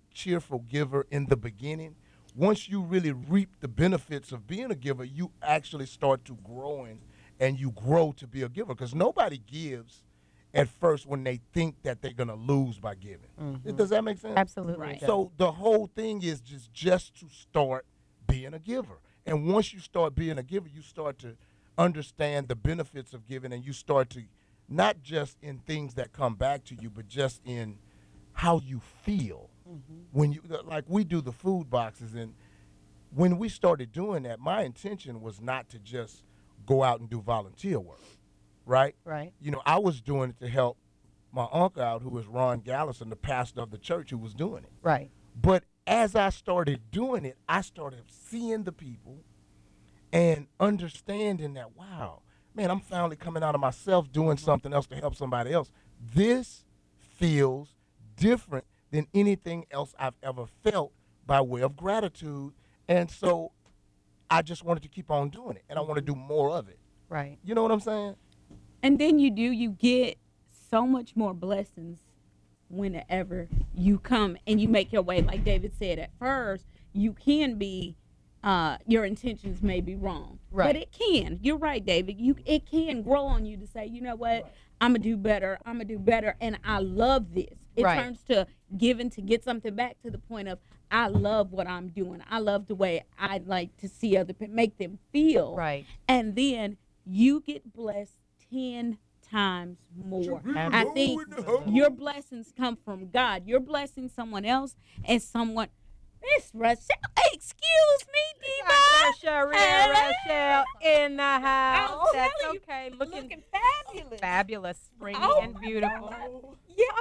giver in the beginning, once you really reap the benefits of being a giver, you actually start to and you grow to be a giver, because nobody gives at first when they think that they're going to lose by giving. Does that make sense? Absolutely. Right. So the whole thing is just to start being a giver. And once you start being a giver, you start to understand the benefits of giving, and you start to, not just in things that come back to you, but just in how you feel. When you, like we do the food boxes, and when we started doing that, my intention was not to just go out and do volunteer work, right? Right. You know, I was doing it to help my uncle out, who was Ron Gallison, the pastor of the church who was doing it. Right. But as I started doing it, I started seeing the people and understanding that, wow, man, I'm finally coming out of myself doing something else to help somebody else. This feels different than anything else I've ever felt by way of gratitude. And so I just wanted to keep on doing it, and I want to do more of it. Right. You know what I'm saying? And then you get so much more blessings whenever you come and you make your way. Like David said, at first, you can be, your intentions may be wrong. Right. But it can. You're right, David. It can grow on you to say, you know what, I'm going to do better. I'm going to do better. And I love this. It Right. turns to giving to get something back, to the point of, I love what I'm doing. I love the way I like to see other people, make them feel. Right. And then you get blessed 10 times more. I think your blessings come from God. You're blessing someone else, and someone, Miss Rochelle, excuse me, Diva. Rochelle in the house. I'll That's tell you, okay. looking fabulous. Fabulous, springy, and beautiful. Yes,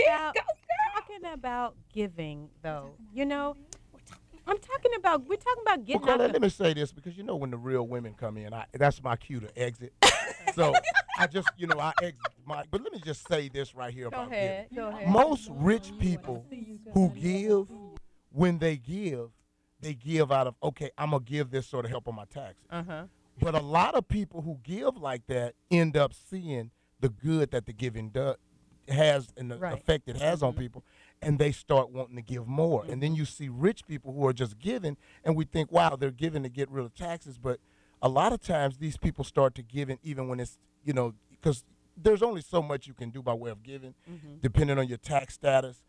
Talking about giving, though. You know, we're talking about getting Well, out let me say this, because you know when the real women come in, that's my cue to exit. So I just, I exit but let me just say this right here about giving. Go ahead. Most rich people who give, when they give out of, okay, I'm going to give this sort of help on my taxes. But a lot of people who give like that end up seeing the good that the giving has and the effect it has on people, and they start wanting to give more. And then you see rich people who are just giving, and we think, wow, they're giving to get rid of taxes. But a lot of times these people start to give, even when it's, because there's only so much you can do by way of giving, depending on your tax status.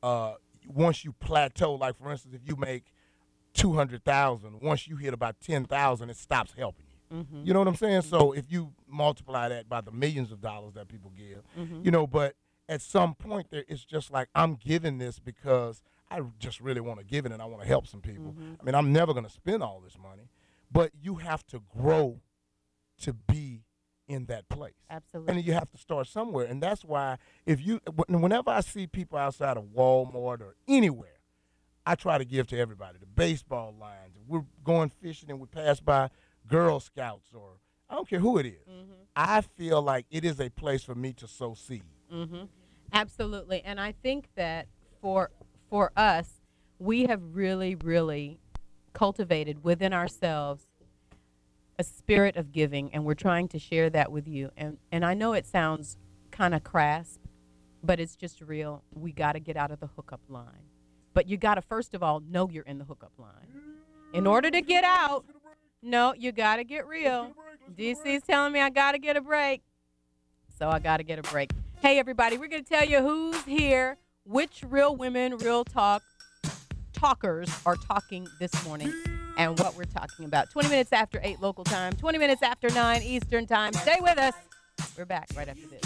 Once you plateau, like for instance, if you make $200,000, once you hit about $10,000, it stops helping you. You know what I'm saying? So if you multiply that by the millions of dollars that people give, but at some point there, it's just like, I'm giving this because I just really want to give it and I want to help some people. I mean, I'm never going to spend all this money, but you have to grow to be in that place. Absolutely. And you have to start somewhere. And that's why whenever I see people outside of Walmart or anywhere, I try to give to everybody. The baseball lines. We're going fishing and we pass by Girl Scouts or I don't care who it is. Mm-hmm. I feel like it is a place for me to sow seed. Mm-hmm. Absolutely. And I think that for us, we have really, really cultivated within ourselves a spirit of giving, and we're trying to share that with you. And I know it sounds kind of crass, but it's just real. We got to get out of the hookup line. But you got to, first of all, know you're in the hookup line. In order to get out, no, you got to get real. DC's telling me I got to get a break. So I got to get a break. Hey, everybody, we're going to tell you who's here, which real women, real talkers are talking this morning, and what we're talking about. 20 minutes after 8 local time, 20 minutes after 9 Eastern time. Stay with us. We're back right after this.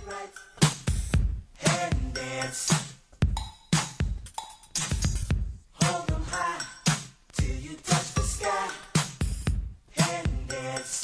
Head and dance. Hold 'em high till you touch the sky. Head and dance.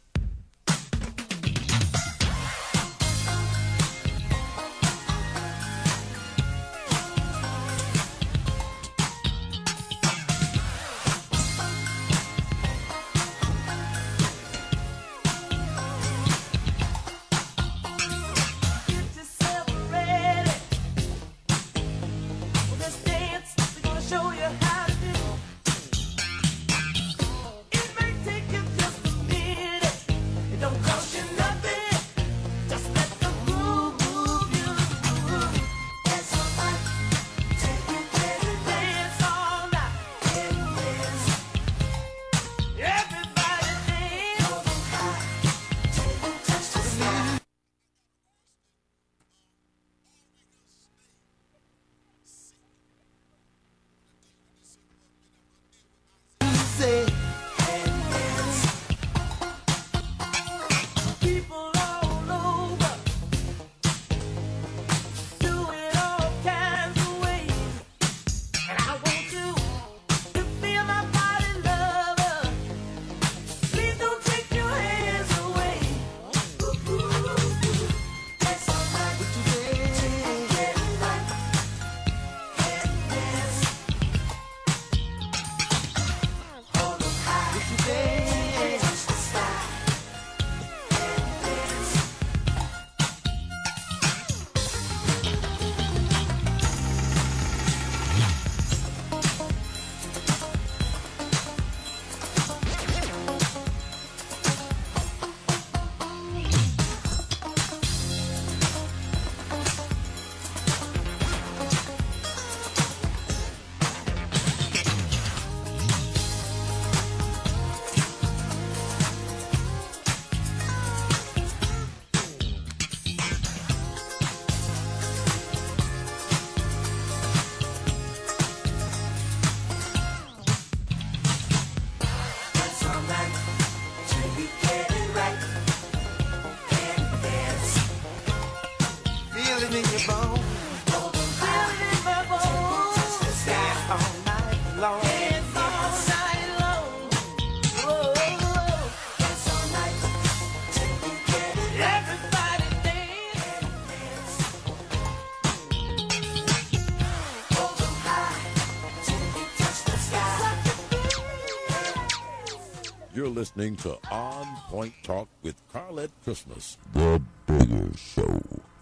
You're listening to On Point Talk with Carlette Christmas, The Bigger Show,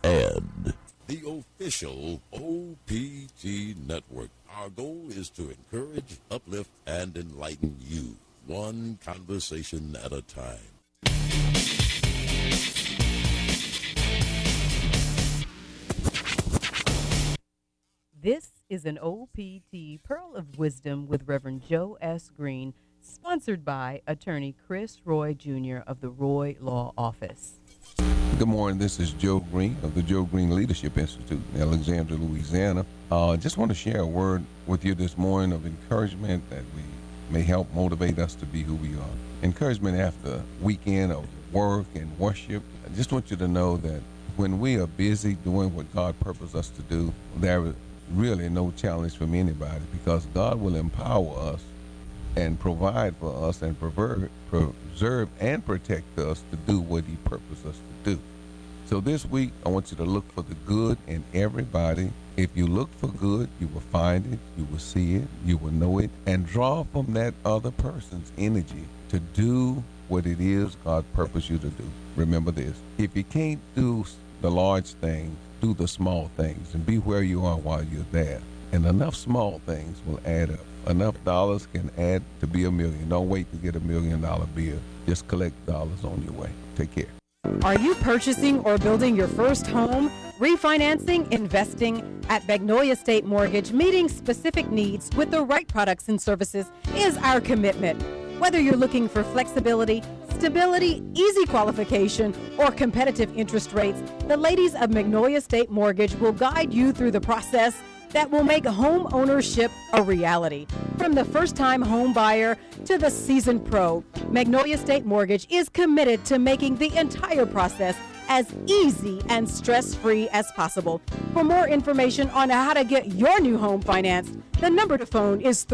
and the official OPT Network. Our goal is to encourage, uplift, and enlighten you, one conversation at a time. This is an OPT Pearl of Wisdom with Reverend Joe S. Green, sponsored by attorney Chris Roy Jr. of the Roy Law Office. Good morning. This is Joe Green of the Joe Green Leadership Institute in Alexandria, Louisiana. Just want to share a word with you this morning of encouragement that we may help motivate us to be who we are. Encouragement after a weekend of work and worship. I just want you to know that when we are busy doing what God purposed us to do, there is really no challenge from anybody, because God will empower us and provide for us and preserve and protect us to do what he purposed us to do. So this week, I want you to look for the good in everybody. If you look for good, you will find it, you will see it, you will know it, and draw from that other person's energy to do what it is God purposed you to do. Remember this, if you can't do the large things, do the small things and be where you are while you're there. And enough small things will add up. Enough dollars can add to be $1 million. Don't wait to get $1 million bill. Just collect dollars on your way. Take care. Are you purchasing or building your first home? Refinancing, investing at Magnolia State Mortgage, meeting specific needs with the right products and services is our commitment. Whether you're looking for flexibility, stability, easy qualification, or competitive interest rates, the ladies of Magnolia State Mortgage will guide you through the process that will make home ownership a reality. From the first-time home buyer to the seasoned pro, Magnolia State Mortgage is committed to making the entire process as easy and stress-free as possible. For more information on how to get your new home financed, the number to phone is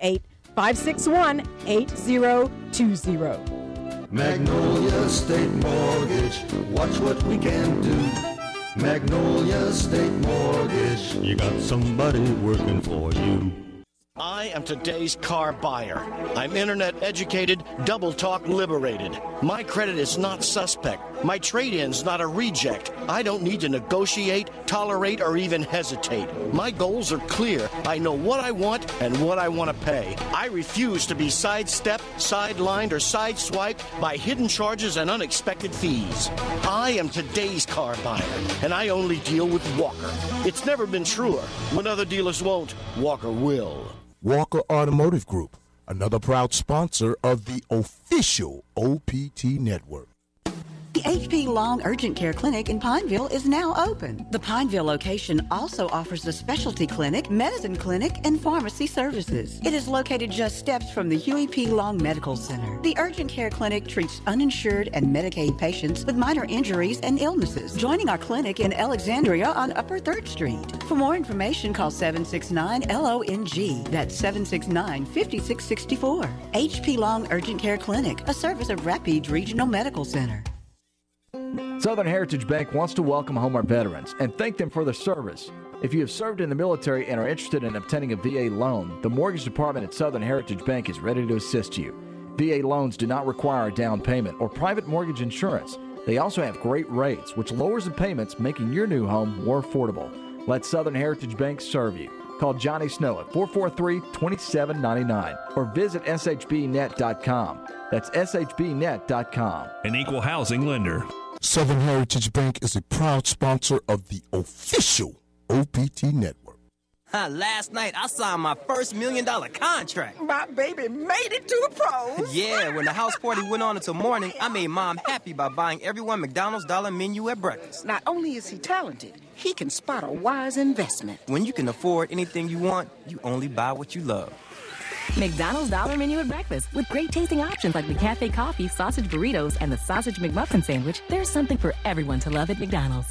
318-561-8020. Magnolia State Mortgage, watch what we can do. Magnolia State Mortgage, you got somebody working for you. I am today's car buyer. I'm internet educated, double talk liberated. My credit is not suspect. My trade-in's not a reject. I don't need to negotiate, tolerate, or even hesitate. My goals are clear. I know what I want and what I want to pay. I refuse to be sidestepped, sidelined, or sideswiped by hidden charges and unexpected fees. I am today's car buyer, and I only deal with Walker. It's never been truer. When other dealers won't, Walker will. Walker Automotive Group, another proud sponsor of the official OPT Network. The HP Long Urgent Care Clinic in Pineville is now open. The Pineville location also offers a specialty clinic, medicine clinic, and pharmacy services. It is located just steps from the Huey P. Long Medical Center. The Urgent Care Clinic treats uninsured and Medicaid patients with minor injuries and illnesses. Joining our clinic in Alexandria on Upper 3rd Street. For more information, call 769-LONG. That's 769-5664. HP Long Urgent Care Clinic, a service of Rapides Regional Medical Center. Southern Heritage Bank wants to welcome home our veterans and thank them for their service. If you have served in the military and are interested in obtaining a VA loan, the mortgage department at Southern Heritage Bank is ready to assist you. VA loans do not require a down payment or private mortgage insurance. They also have great rates, which lowers the payments, making your new home more affordable. Let Southern Heritage Bank serve you. Call Johnny Snow at 443-2799 or visit shbnet.com. That's shbnet.com. An equal housing lender. Southern Heritage Bank is a proud sponsor of the official OPT Network. Last night, I signed my first $1 million contract. My baby made it to the pros. Yeah, when the house party went on until morning, I made Mom happy by buying everyone McDonald's Dollar Menu at breakfast. Not only is he talented, he can spot a wise investment. When you can afford anything you want, you only buy what you love. McDonald's Dollar Menu at breakfast. With great tasting options like the Cafe Coffee, sausage burritos, and the sausage McMuffin sandwich, there's something for everyone to love at McDonald's.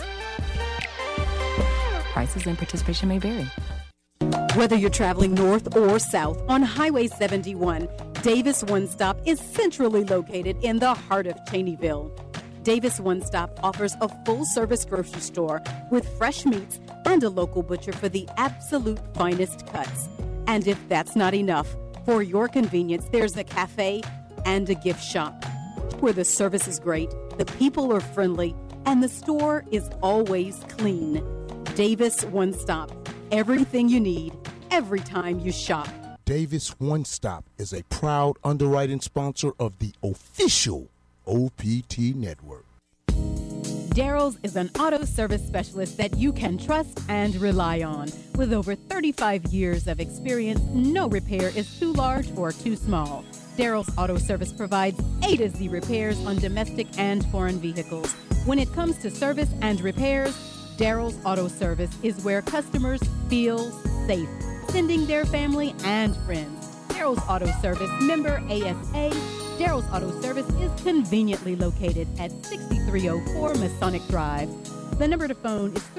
Prices and participation may vary. Whether you're traveling north or south on Highway 71, Davis One Stop is centrally located in the heart of Cheneyville. Davis One Stop offers a full-service grocery store with fresh meats and a local butcher for the absolute finest cuts. And if that's not enough, for your convenience, there's a cafe and a gift shop where the service is great, the people are friendly, and the store is always clean. Davis One Stop. Everything you need, every time you shop. Davis One Stop is a proud underwriting sponsor of the official OPT Network. Daryl's is an auto service specialist that you can trust and rely on. With over 35 years of experience, no repair is too large or too small. Daryl's Auto Service provides A to Z repairs on domestic and foreign vehicles. When it comes to service and repairs, Daryl's Auto Service is where customers feel safe, sending their family and friends. Daryl's Auto Service, member ASA. Daryl's Auto Service is conveniently located at 6304 Masonic Drive. The number to phone is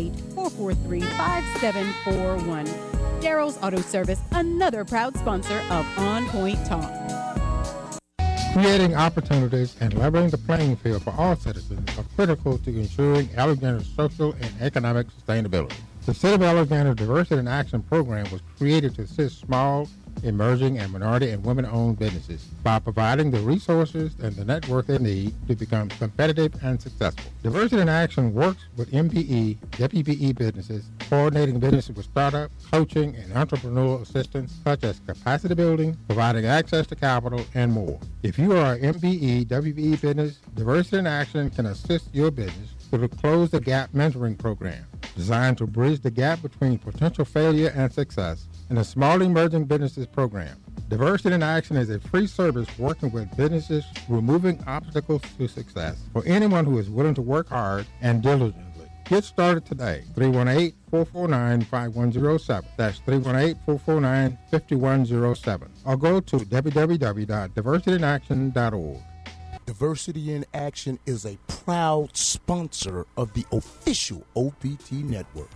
318-443-5741. Daryl's Auto Service, another proud sponsor of On Point Talk. Creating opportunities and leveling the playing field for all citizens are critical to ensuring Alexander's social and economic sustainability. The City of Alexander Diversity in Action program was created to assist small, emerging, and minority and women-owned businesses by providing the resources and the network they need to become competitive and successful. Diversity in Action works with MBE, WBE businesses, coordinating businesses with startup, coaching, and entrepreneurial assistance such as capacity building, providing access to capital, and more. If you are an MBE, WBE business, Diversity in Action can assist your business through the Close the Gap mentoring program, designed to bridge the gap between potential failure and success, and the Small Emerging Businesses Program. Diversity in Action is a free service working with businesses removing obstacles to success for anyone who is willing to work hard and diligently. Get started today. 318-449-5107. That's 318-449-5107. Or go to www.diversityinaction.org. Diversity in Action is a proud sponsor of the official OPT network.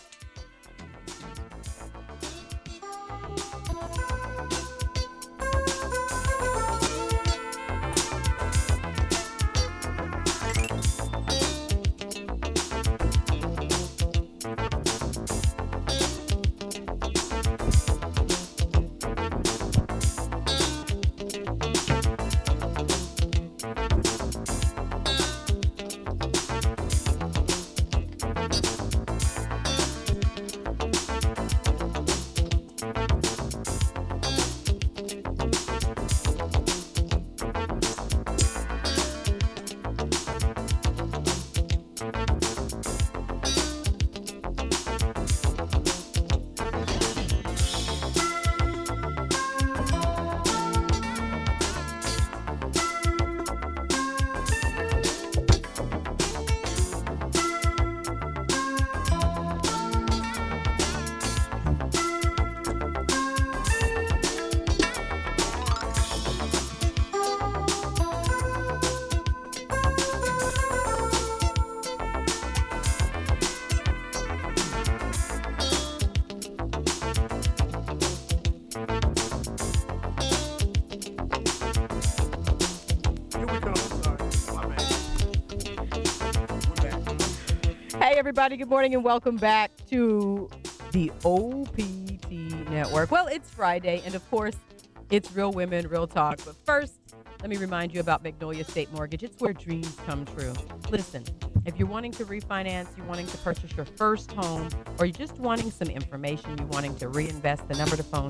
Everybody, good morning and welcome back to the OPT Network. Well, it's Friday, and of course, it's Real Women, Real Talk. But first, let me remind you about Magnolia State Mortgage. It's where dreams come true. Listen, if you're wanting to refinance, you're wanting to purchase your first home, or you're just wanting some information, you're wanting to reinvest, the number to phone,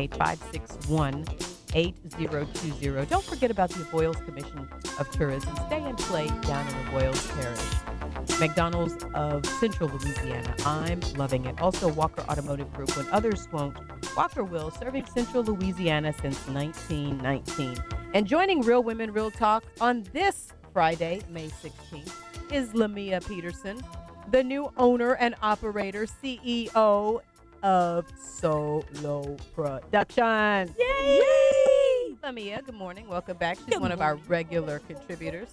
318-561-8020. Don't forget about the Avoyles Commission of Tourism. Stay and play down in Avoyles Parish. McDonald's of Central Louisiana. I'm loving it. Also, Walker Automotive Group. When others won't, Walker will. Serving Central Louisiana since 1919. And joining Real Women, Real Talk on this Friday, May 16th, is Lamia Peterson, the new owner and operator, CEO of Solo Productions. Yay! Lamia, good morning. Welcome back. She's one of our regular contributors.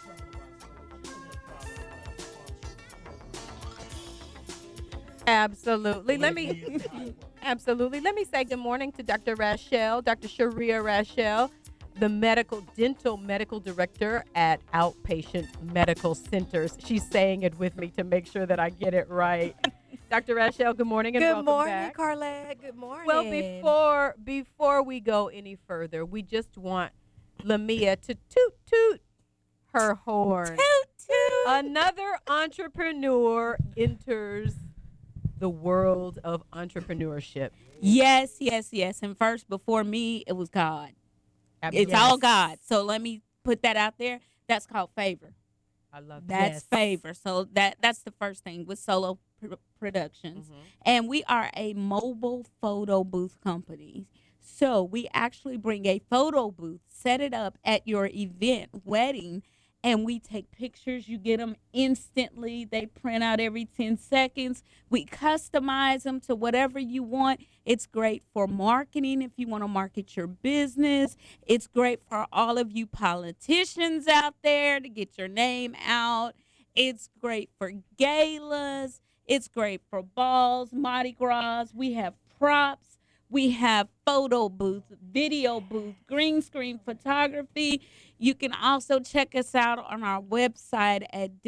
Absolutely. Let me say good morning to Dr. Rachel, Dr. Sharia Rachel, the dental medical director at Outpatient Medical Centers. She's saying it with me to make sure that I get it right. Dr. Rachel, good morning and welcome back. Good morning, Carlette. Good morning. Well, before we go any further, we just want Lamia to toot her horn. Toot toot. Another entrepreneur enters the world of entrepreneurship. Yes. And first, before me, it was God. It's all God. So let me put that out there. That's called favor. I love that. That's favor. So that's the first thing with Solo Productions. Mm-hmm. And we are a mobile photo booth company. So we actually bring a photo booth, set it up at your event, wedding, and we take pictures. You get them instantly. They print out every 10 seconds. We customize them to whatever you want. It's great for marketing if you want to market your business. It's great for all of you politicians out there to get your name out. It's great for galas. It's great for balls, Mardi Gras. We have props. We have photo booth, video booth, green screen photography. You can also check us out on our website at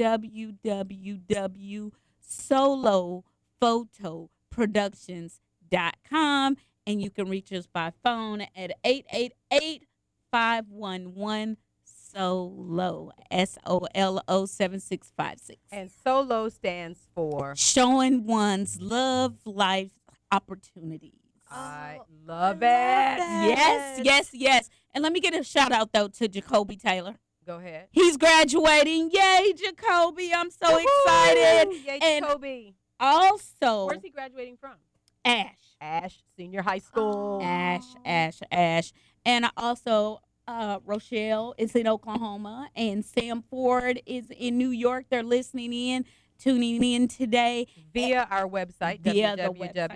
www.solophotoproductions.com. And you can reach us by phone at 888-511-SOLO, SOLO 7656. And SOLO stands for Showing one's love life opportunities. I love it. Yes, yes, yes. And let me get a shout out though to Jacoby Taylor. Go ahead. He's graduating. Yay, Jacoby. I'm so excited. Yay, And Jacoby. also, Where's he graduating from? Ash, Senior High School. Ash. And also, Rochelle is in Oklahoma, and Sam Ford is in New York. They're listening in, tuning in today via our website, via the website.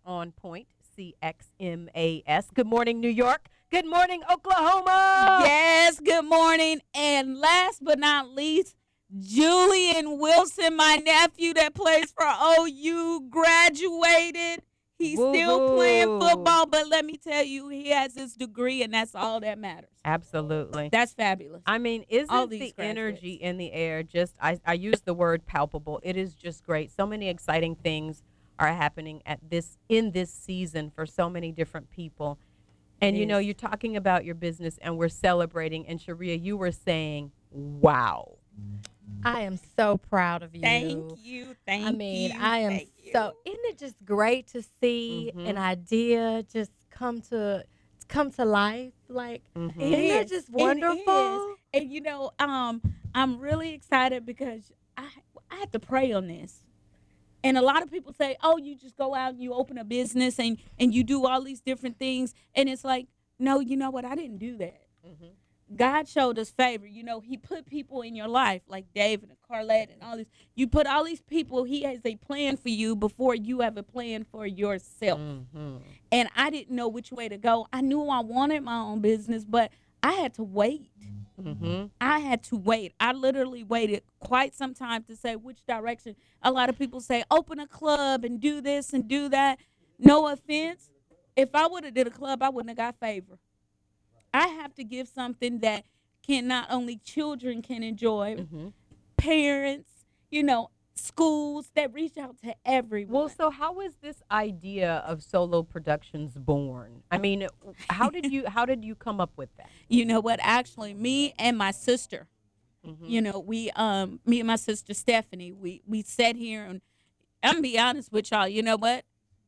www.onpointcxmas. Good morning, New York. Good morning, Oklahoma. Yes, good morning. And last but not least, Julian Wilson, my nephew that plays for OU, graduated. He's still playing football, but let me tell you, he has his degree, and that's all that matters. Absolutely. That's fabulous. I mean, All isn't these the energy in the air just, I use the word palpable. It is just great. So many exciting things are happening in this season for so many different people. And, you know, you're talking about your business, and we're celebrating. And, Sharia, you were saying, wow. I am so proud of you. Thank you. I mean, I am so. Isn't it just great to see an idea just come to life? Like, isn't that just wonderful? And you know, I'm really excited because I had to pray on this. And a lot of people say, "Oh, you just go out and you open a business and you do all these different things." And it's like, no, you know what? I didn't do that. God showed us favor. You know, he put people in your life like David and Carlette and all these. You put all these people, he has a plan for you before you have a plan for yourself. And I didn't know which way to go. I knew I wanted my own business, but I had to wait. I had to wait. I literally waited quite some time to say which direction. A lot of people say, open a club and do this and do that. No offense. If I would have did a club, I wouldn't have got favor. I have to give something that can not only children can enjoy, parents, you know, schools that reach out to everyone. Well, so how was this idea of Solo Productions born? I mean, how did you come up with that? You know what? Actually, me and my sister, you know, me and my sister Stephanie, we sat here and I'm gonna be honest with y'all. You know what?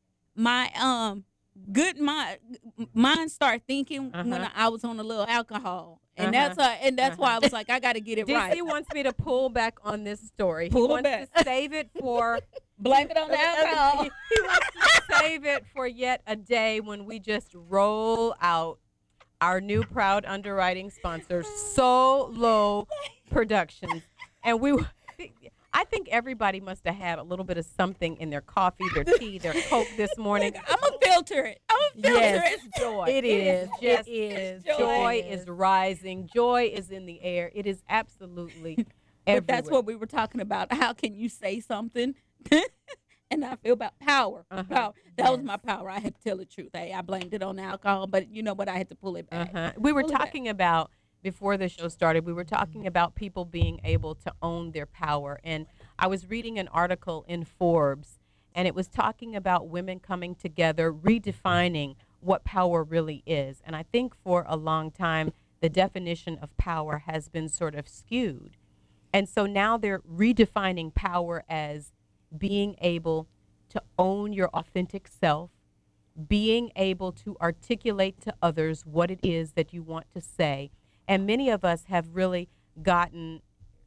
My good mind start thinking when I was on a little alcohol, and that's why I was like, I got to get it right. DC wants me to pull back on this story. Pull he wants back. to save it for blame it on the alcohol. He wants to save it for yet a day when we just roll out our new proud underwriting sponsor, Solo Productions, and I think everybody must have had a little bit of something in their coffee, their tea, their Coke this morning. I'm going to filter it. It's joy. It is. Just, it is. Joy is rising. Joy is in the air. It is absolutely everywhere. But that's what we were talking about. How can you say something? And I feel about power. Power. That was my power. I had to tell the truth. Hey, I blamed it on the alcohol, but you know what? I had to pull it back. We were talking about, before the show started, we were talking about people being able to own their power. And I was reading an article in Forbes, and it was talking about women coming together, redefining what power really is. And I think for a long time, the definition of power has been sort of skewed. And so now they're redefining power as being able to own your authentic self, being able to articulate to others what it is that you want to say. And many of us have really gotten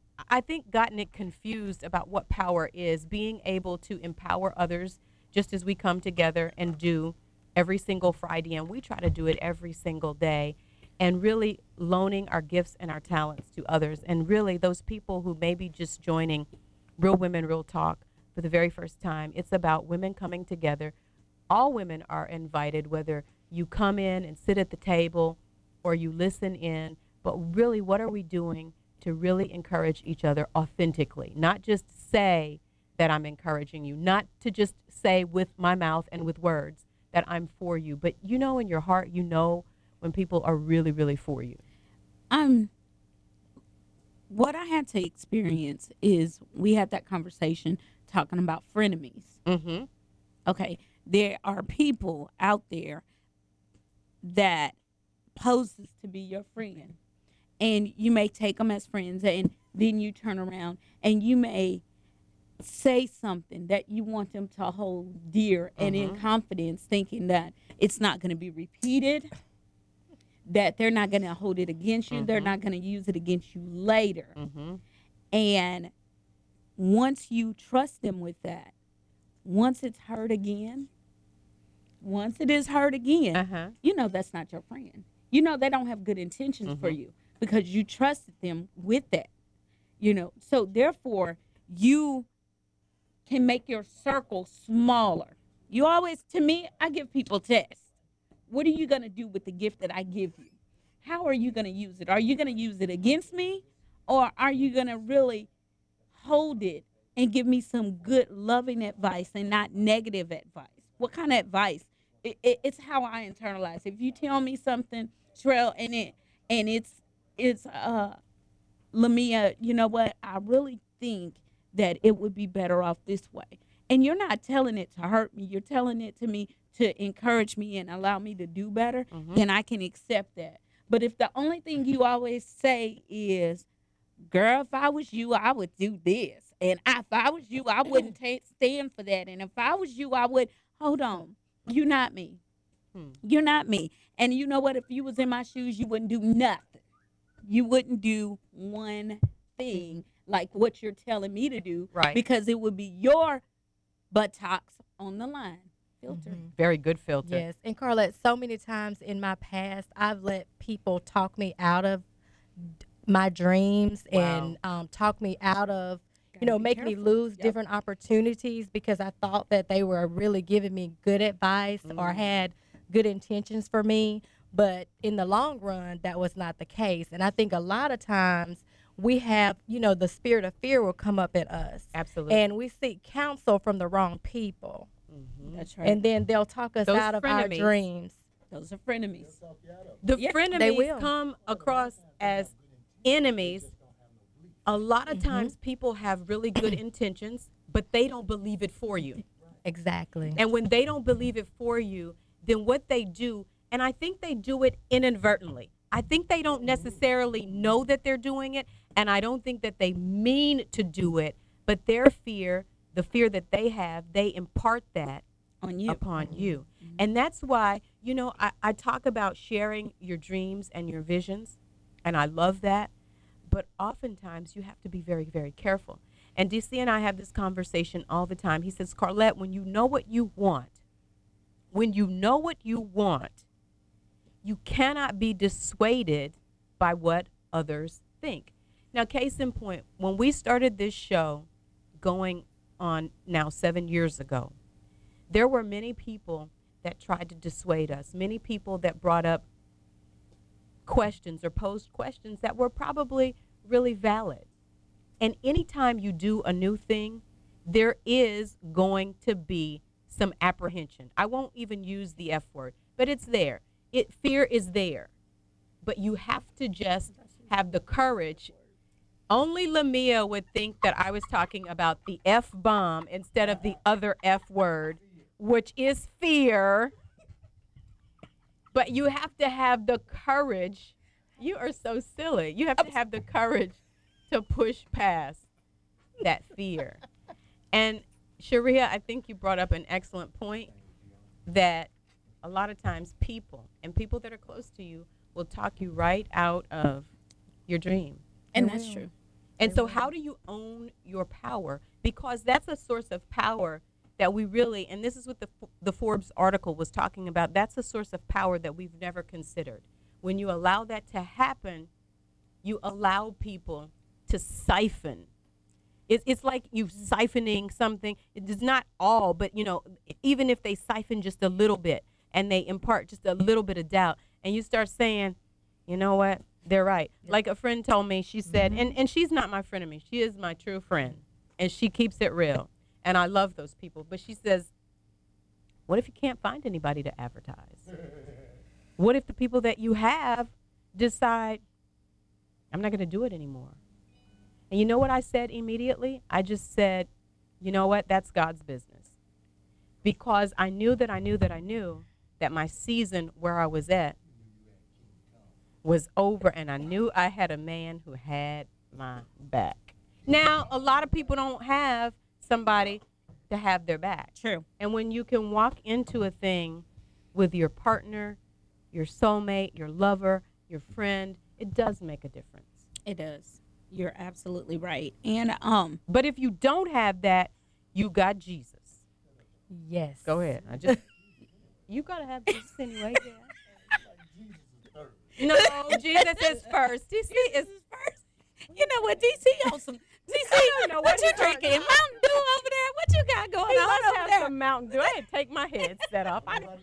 it confused about what power is, being able to empower others just as we come together and do every single Friday. And we try to do it every single day, and really loaning our gifts and our talents to others. And really those people who may be just joining Real Women, Real Talk for the very first time, it's about women coming together. All women are invited, whether you come in and sit at the table or you listen in. But really, what are we doing to really encourage each other authentically? Not just say that I'm encouraging you, not to just say with my mouth and with words, that I'm for you. But you know in your heart, you know when people are really, really for you. What I had to experience is we had that conversation talking about frenemies. Mm-hmm. Okay, there are people out there that poses to be your friend, and you may take them as friends, and then you turn around and you may say something that you want them to hold dear and in confidence, thinking that it's not going to be repeated, that they're not going to hold it against you, they're not going to use it against you later. And once you trust them with that, once it's heard again, once it is heard again, you know that's not your friend. You know they don't have good intentions for you because you trusted them with that. You know, so therefore you can make your circle smaller. You always, to me, I give people tests. What are you going to do with the gift that I give you? How are you going to use it? Are you going to use it against me, or are you going to really hold it and give me some good, loving advice and not negative advice? What kind of advice? It's how I internalize. If you tell me something, Sherelle, and it's Lamia, you know what? I really think that it would be better off this way. And you're not telling it to hurt me. You're telling it to me to encourage me and allow me to do better, then I can accept that. But if the only thing you always say is, girl, if I was you, I would do this. And if I was you, I wouldn't stand for that. And if I was you, I would, hold on. You're not me. You're not me. And you know what? If you was in my shoes, you wouldn't do nothing. You wouldn't do one thing like what you're telling me to do. Right. Because it would be your buttocks on the line. Filter. Very good filter. Yes. And Carlette, so many times in my past, I've let people talk me out of my dreams and talk me out of, you know, make me lose different opportunities because I thought that they were really giving me good advice or had good intentions for me. But in the long run, that was not the case. And I think a lot of times we have, you know, the spirit of fear will come up in us. Absolutely. And we seek counsel from the wrong people. That's right. And then they'll talk us Those out of our frenemies. dreams. Those are frenemies. The They frenemies will. come across as enemies. A lot of times people have really good intentions, but they don't believe it for you. Exactly. And when they don't believe it for you, then what they do, and I think they do it inadvertently. I think they don't necessarily know that they're doing it, and I don't think that they mean to do it, but their fear, the fear that they have, they impart that on you. upon you. And that's why, you know, I talk about sharing your dreams and your visions, and I love that. But oftentimes you have to be very, very careful. And DC and I have this conversation all the time. He says, Carlette, when you know what you want, you cannot be dissuaded by what others think. Now, case in point, when we started this show going on now 7 years ago, there were many people that tried to dissuade us, many people that brought up questions or posed questions that were probably really valid. And anytime you do a new thing, there is going to be some apprehension. I won't even use the F word, but it's there. Fear is there. But you have to just have the courage. Only Lamia would think that I was talking about the F bomb instead of the other F word, which is fear. But you have to have the courage. You are so silly. You have to have the courage to push past that fear. And Sharia, I think you brought up an excellent point that a lot of times people that are close to you will talk you right out of your dream. And that's true. And so how do you own your power? Because that's a source of power that we really, and this is what the Forbes article was talking about, that's a source of power that we've never considered. When you allow that to happen, you allow people to siphon. It's like you siphoning something. It is not all, but, you know, even if they siphon just a little bit and they impart just a little bit of doubt, and you start saying, you know what, they're right. Like a friend told me, she said, and she's not my frenemy. She is my true friend, and she keeps it real. And I love those people. But she says, What if you can't find anybody to advertise? What if the people that you have decide, I'm not going to do it anymore? And you know what I said immediately? I just said, you know what? That's God's business. Because I knew that my season where I was at was over, and I knew I had a man who had my back. Now, a lot of people don't have somebody to have their back. True. And when you can walk into a thing with your partner, your soulmate, your lover, your friend, it does make a difference. It does. You're absolutely right. And but if you don't have that, you got Jesus. Yes. Go ahead. You gotta have Jesus anyway. Yeah. No, Jesus is first. DC is first. You know what, DC on some. DC, what you drinking? Mountain Dew over there? What you got going He on must over have there? some Mountain Dew. I had to take my headset off.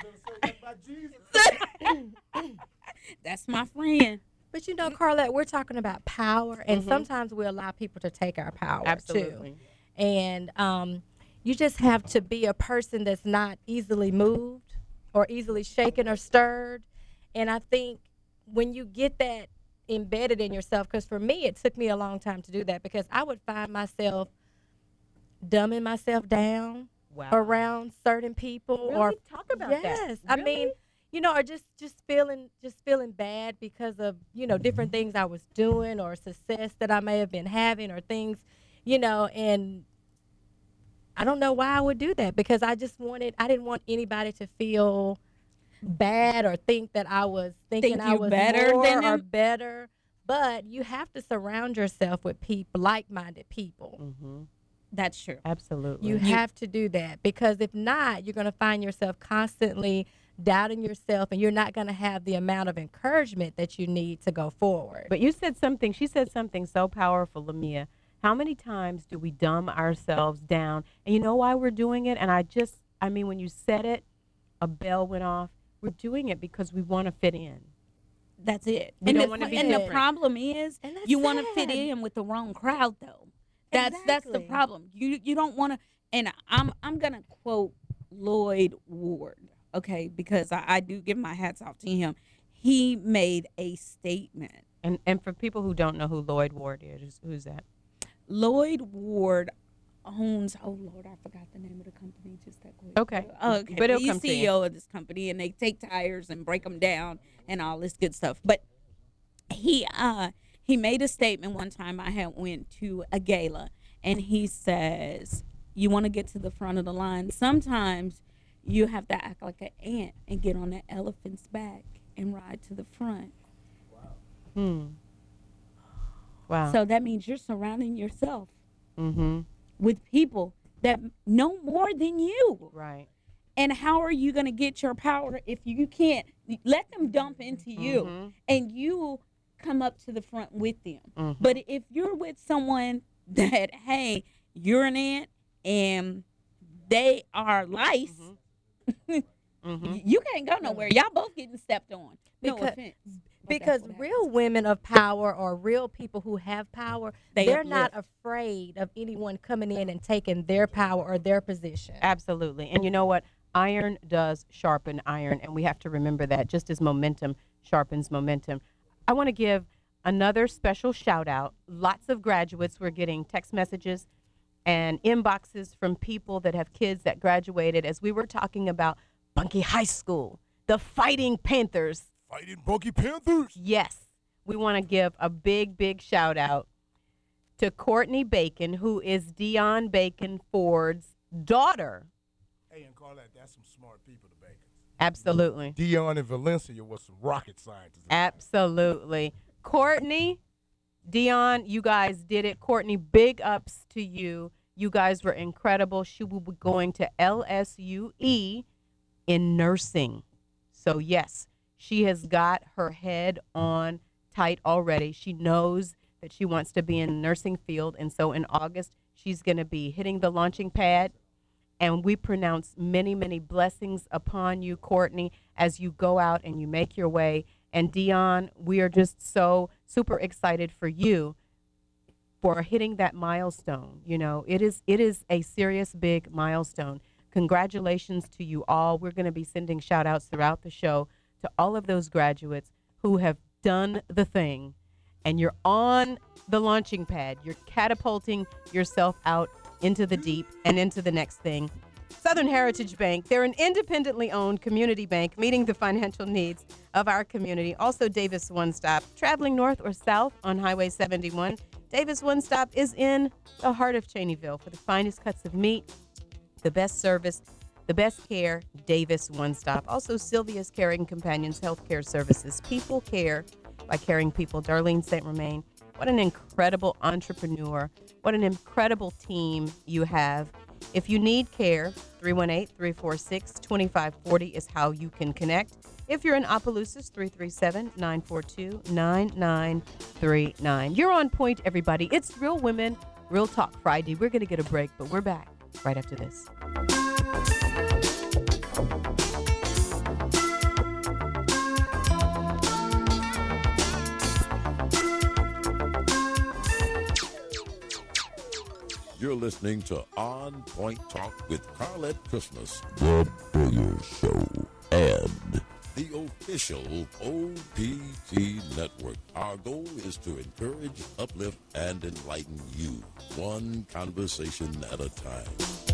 That's my friend. But you know, Carlette, we're talking about power, and sometimes we allow people to take our power Absolutely. too. And you just have to be a person that's not easily moved or easily shaken or stirred. And I think when you get that embedded in yourself, because for me, it took me a long time to do that, because I would find myself dumbing myself down around certain people. Really? Or talk about that. Yes, I mean, you know, or just feeling bad because of, you know, different things I was doing or success that I may have been having or things, you know, and I don't know why I would do that, because I didn't want anybody to feel bad or think that I was thinking I was better more than or them? better. But you have to surround yourself with people, like-minded people. Mm-hmm. That's true. Absolutely. You have to do that, because if not, you're going to find yourself constantly doubting yourself, and you're not going to have the amount of encouragement that you need to go forward. But she said something so powerful, Lamia. How many times do we dumb ourselves down? And you know why we're doing it? And I mean, when you said it, a bell went off. We're doing it because we want to fit in. That's it. We don't want to be And the different. problem is, you want to fit in with the wrong crowd, though. That's the problem. You don't want to. And I'm gonna quote Lloyd Ward, okay, because I do give my hats off to him. He made a statement. And for people who don't know who Lloyd Ward is, who's that? Lloyd Ward owns, oh Lord, I forgot the name of the company just that quick. Okay. But he's CEO of this company, and they take tires and break them down and all this good stuff. But he made a statement one time. I had went to a gala, and he says, you want to get to the front of the line, sometimes you have to act like an ant and get on that elephant's back and ride to the front. Wow. So that means you're surrounding yourself with people that know more than you. Right. And how are you going to get your power if you can't let them dump into you and you come up to the front with them? But if you're with someone that, hey, you're an ant and they are lice, you can't go nowhere. Y'all both getting stepped on. No offense. Because real women of power, or real people who have power, they're not afraid of anyone coming in and taking their power or their position. Absolutely. And you know what? Iron does sharpen iron, and we have to remember that, just as momentum sharpens momentum. I want to give another special shout out. Lots of graduates were getting text messages and inboxes from people that have kids that graduated as we were talking about Bunkie High School, the Fighting Panthers. Fighting Bunkie Panthers. Yes. We want to give a big, big shout out to Courtney Bacon, who is Dion Bacon Ford's daughter. Hey, and Carlette, that's some smart people, the Bacons. Absolutely. Dion and Valencia was some rocket scientists. Absolutely. Courtney, Dion, you guys did it. Courtney, big ups to you. You guys were incredible. She will be going to LSUE in nursing. So, yes, she has got her head on tight already. She knows that she wants to be in the nursing field. And so in August, she's going to be hitting the launching pad. And we pronounce many, many blessings upon you, Courtney, as you go out and you make your way. And Dion, we are just so super excited for you for hitting that milestone. You know, it is a serious big milestone, Congratulations to you all. We're going to be sending shout outs throughout the show to all of those graduates who have done the thing. And you're on the launching pad. You're catapulting yourself out into the deep and into the next thing. Southern Heritage Bank, they're an independently owned community bank meeting the financial needs of our community. Also, Davis One Stop, traveling north or south on Highway 71. Davis One Stop is in the heart of Cheneyville for the finest cuts of meat, the best service, the best care. Davis One Stop. Also, Sylvia's Caring Companions Healthcare Services. People care by caring people. Darlene St. Romain, what an incredible entrepreneur. What an incredible team you have. If you need care, 318-346-2540 is how you can connect. If you're in Opelousas, 337-942-9939. You're on point, everybody. It's Real Women, Real Talk Friday. We're going to get a break, but we're back right after this. You're listening to On Point Talk with Carlette Christmas, The Bigger Show, and the official OPT Network. Our goal is to encourage, uplift, and enlighten you, one conversation at a time.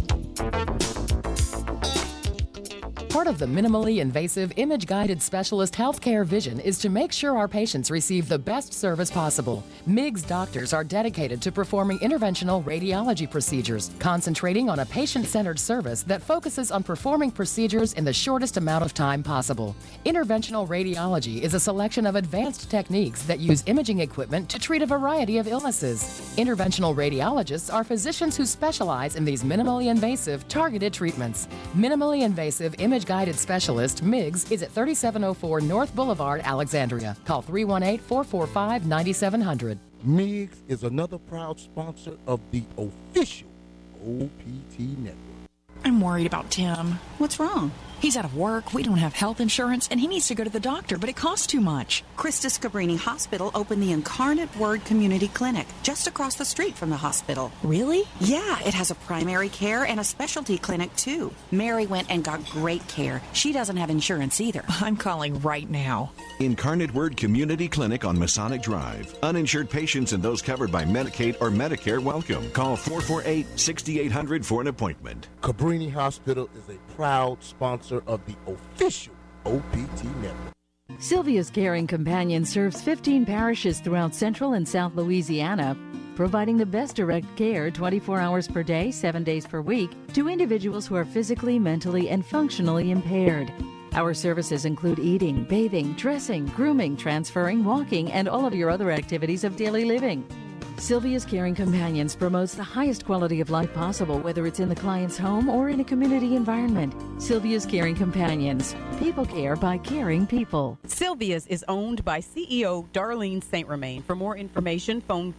Part of the minimally invasive, image-guided specialist healthcare vision is to make sure our patients receive the best service possible. MIGS doctors are dedicated to performing interventional radiology procedures, concentrating on a patient-centered service that focuses on performing procedures in the shortest amount of time possible. Interventional radiology is a selection of advanced techniques that use imaging equipment to treat a variety of illnesses. Interventional radiologists are physicians who specialize in these minimally invasive, targeted treatments. Minimally invasive image-guided specialist, MIGS, is at 3704 North Boulevard, Alexandria. Call 318-445-9700. MIGS is another proud sponsor of the official OPT Network. I'm worried about Tim. What's wrong? He's out of work, we don't have health insurance, and he needs to go to the doctor, but it costs too much. Christus Cabrini Hospital opened the Incarnate Word Community Clinic just across the street from the hospital. Really? Yeah, it has a primary care and a specialty clinic, too. Mary went and got great care. She doesn't have insurance either. I'm calling right now. Incarnate Word Community Clinic on Masonic Drive. Uninsured patients and those covered by Medicaid or Medicare welcome. Call 448-6800 for an appointment. Cabrini Hospital is a proud sponsor of the official OPT Network. Sylvia's Caring Companion serves 15 parishes throughout Central and South Louisiana, providing the best direct care 24 hours per day, 7 days per week to individuals who are physically, mentally, and functionally impaired. Our services include eating, bathing, dressing, grooming, transferring, walking, and all of your other activities of daily living. Sylvia's Caring Companions promotes the highest quality of life possible, whether it's in the client's home or in a community environment. Sylvia's Caring Companions. People care by caring people. Sylvia's is owned by CEO Darlene St. Romain. For more information, phone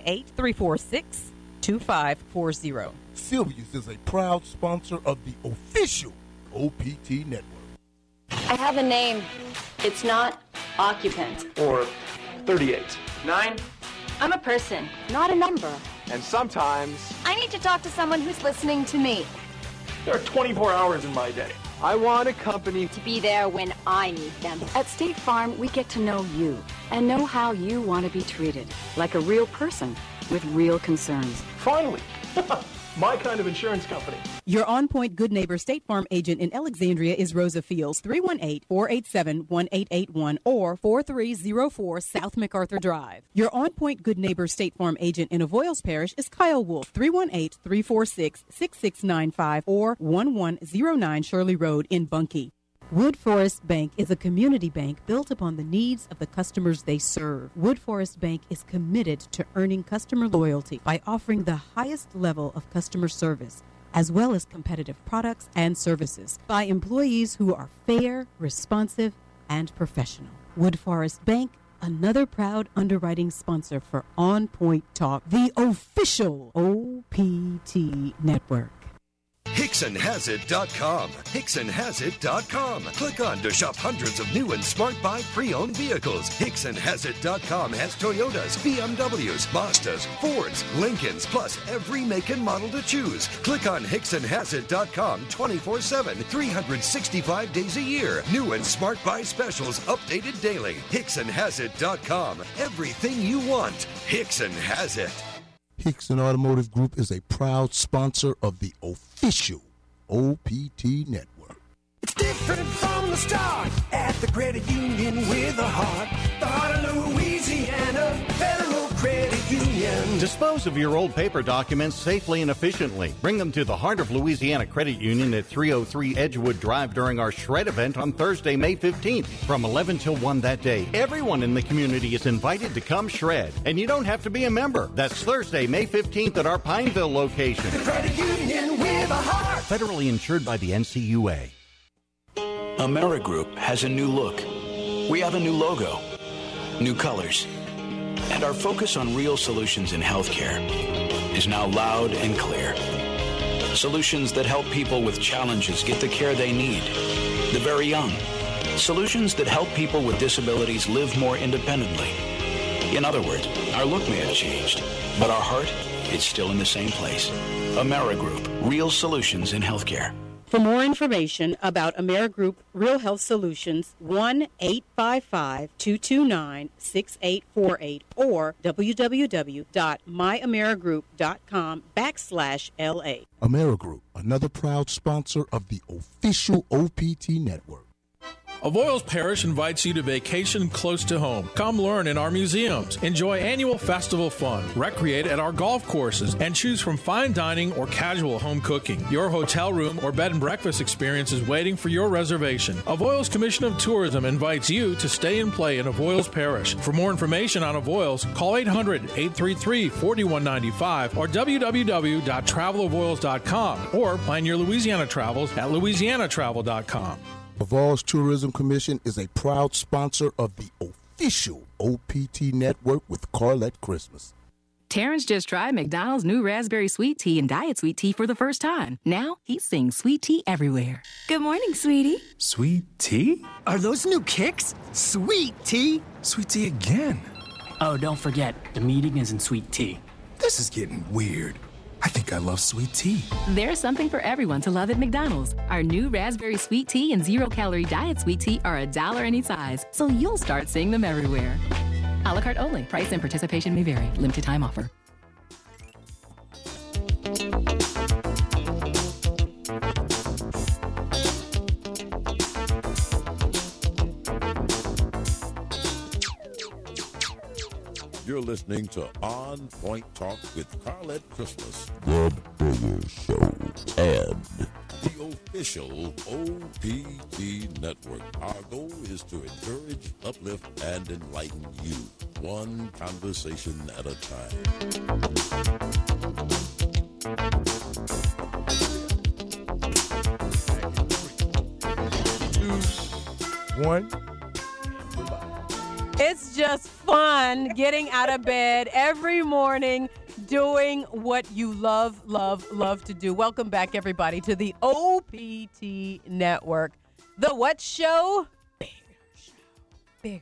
318-346-2540. Sylvia's is a proud sponsor of the official OPT Network. I have a name. It's not occupant. Or 38. 9. I'm a person, not a number. And sometimes I need to talk to someone who's listening to me. there are 24 hours in my day. I want a company To be there when I need them. At State Farm, we get to know you and know how you want to be treated, like a real person with real concerns. Finally, my kind of insurance company. Your on-point Good Neighbor State Farm agent in Alexandria is Rosa Fields, 318-487-1881 or 4304 South MacArthur Drive. Your on-point Good Neighbor State Farm agent in Avoyles Parish is Kyle Wolf, 318-346-6695 or 1109 Shirley Road in Bunkie. Wood Forest Bank is a community bank built upon the needs of the customers they serve. Wood Forest Bank is committed to earning customer loyalty by offering the highest level of customer service, as well as competitive products and services by employees who are fair, responsive, and professional. Wood Forest Bank, another proud underwriting sponsor for On Point Talk, the official OPT Network. Hey, HicksonHasIt.com. HicksonHasIt.com. Click on to shop hundreds of new and Smart Buy pre-owned vehicles. HicksonHasIt.com has Toyotas, BMWs, Mazdas, Fords, Lincolns, plus every make and model to choose. Click on HicksonHasIt.com 24/7, 365 days a year. New and Smart Buy specials updated daily. HicksonHasIt.com. Everything you want. Hickson has it. Hickson Automotive Group is a proud sponsor of the official OPT Network. It's different from the start at the credit union with a heart. The heart of Louisiana Federal Credit Union. Dispose of your old paper documents safely and efficiently. Bring them to the Heart of Louisiana Credit Union at 303 Edgewood Drive during our Shred event on Thursday, May 15th from 11 till 1 that day. Everyone in the community is invited to come shred, and you don't have to be a member. That's Thursday, May 15th at our Pineville location. The Credit Union with a heart. Federally insured by the NCUA. AmeriGroup has a new look. We have a new logo, new colors, and our focus on real solutions in healthcare is now loud and clear. Solutions that help people with challenges get the care they need, the very young. Solutions that help people with disabilities live more independently. In other words, our look may have changed, but our heart is still in the same place. AmeriGroup, real solutions in healthcare. For more information about AmeriGroup Real Health Solutions, 1-855-229-6848 or www.myamerigroup.com/LA. AmeriGroup, another proud sponsor of the official OPT Network. Avoyles Parish invites you to vacation close to home. Come learn in our museums, enjoy annual festival fun, recreate at our golf courses, and choose from fine dining or casual home cooking. Your hotel room or bed and breakfast experience is waiting for your reservation. Avoyles Commission of Tourism invites you to stay and play in Avoyles Parish. For more information on Avoyles, call 800-833-4195 or www.travelavoyles.com or plan your Louisiana travels at louisianatravel.com. Avoyles Tourism Commission is a proud sponsor of the official OPT Network with Carlette Christmas. Terrence just tried McDonald's new raspberry sweet tea and diet sweet tea for the first time. Now he's seeing sweet tea everywhere. Good morning, sweetie. Sweet tea? Are those new kicks? Sweet tea? Sweet tea again. Oh, don't forget, the meeting is in sweet tea. This is getting weird. I think I love sweet tea. There's something for everyone to love at McDonald's. Our new raspberry sweet tea and zero-calorie diet sweet tea are $1 any size, so you'll start seeing them everywhere. A la carte only. Price and participation may vary. Limited time offer. You're listening to On Point Talk with Carlette Christmas, The Bigger Show, and the official OPT Network. Our goal is to encourage, uplift, and enlighten you, one conversation at a time. One. It's just fun getting out of bed every morning, doing what you love to do. Welcome back, everybody, to the OPT Network. The what show? Bigger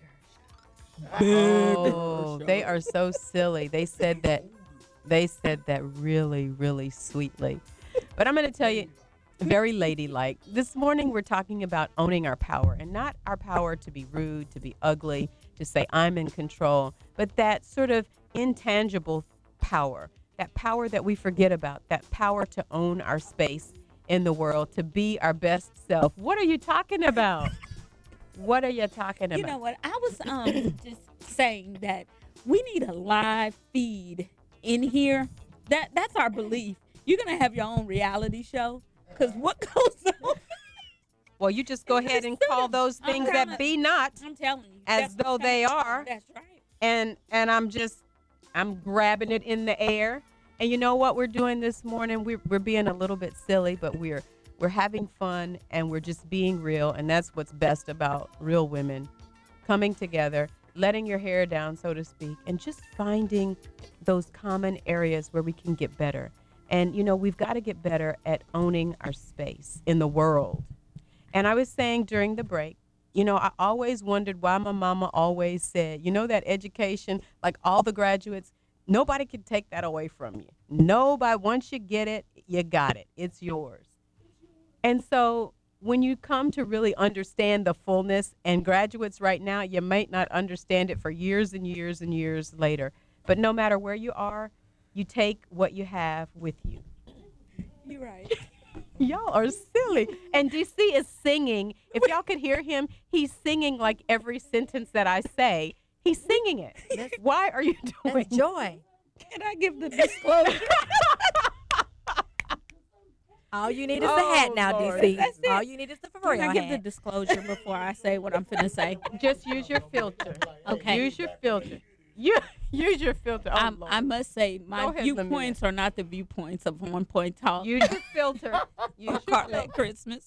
show. They are so silly. They said that really, really sweetly. But I'm going to tell you, very ladylike. This morning we're talking about owning our power, and not our power to be rude, to be ugly, to say I'm in control, but that sort of intangible power, that power that we forget about, that power to own our space in the world, to be our best self. What are you talking about? What are you talking about? You know what? I was just saying that we need a live feed in here. That's our belief. You're going to have your own reality show, because what goes on? Well, you just go ahead and call those things that be not I'm telling you, as though they are. That's right. And I'm grabbing it in the air. And you know what we're doing this morning? We're being a little bit silly, but we're having fun, and we're just being real. And that's what's best about real women coming together, letting your hair down, so to speak, and just finding those common areas where we can get better. And, we've got to get better at owning our space in the world. And I was saying during the break, I always wondered why my mama always said, that education, like all the graduates, nobody can take that away from you. Nobody, once you get it, you got it. It's yours. And so when you come to really understand the fullness, and graduates right now, you might not understand it for years and years and years later. But no matter where you are, you take what you have with you. You're right. Y'all are silly. And DC is singing. If y'all could hear him, he's singing like every sentence that I say. He's singing it. Why are you doing That's joy. Can I give the disclosure? All you need is the hat now, Lord. DC. That's it. All you need is the for real Can I give the hat. disclosure before I say what I'm finna say? Just use your filter. Okay. Use your filter. Use your filter. Oh, Lord. I must say, my Go ahead, viewpoints are not the viewpoints of On Point Talk. Use your filter. Use Carlette Christmas.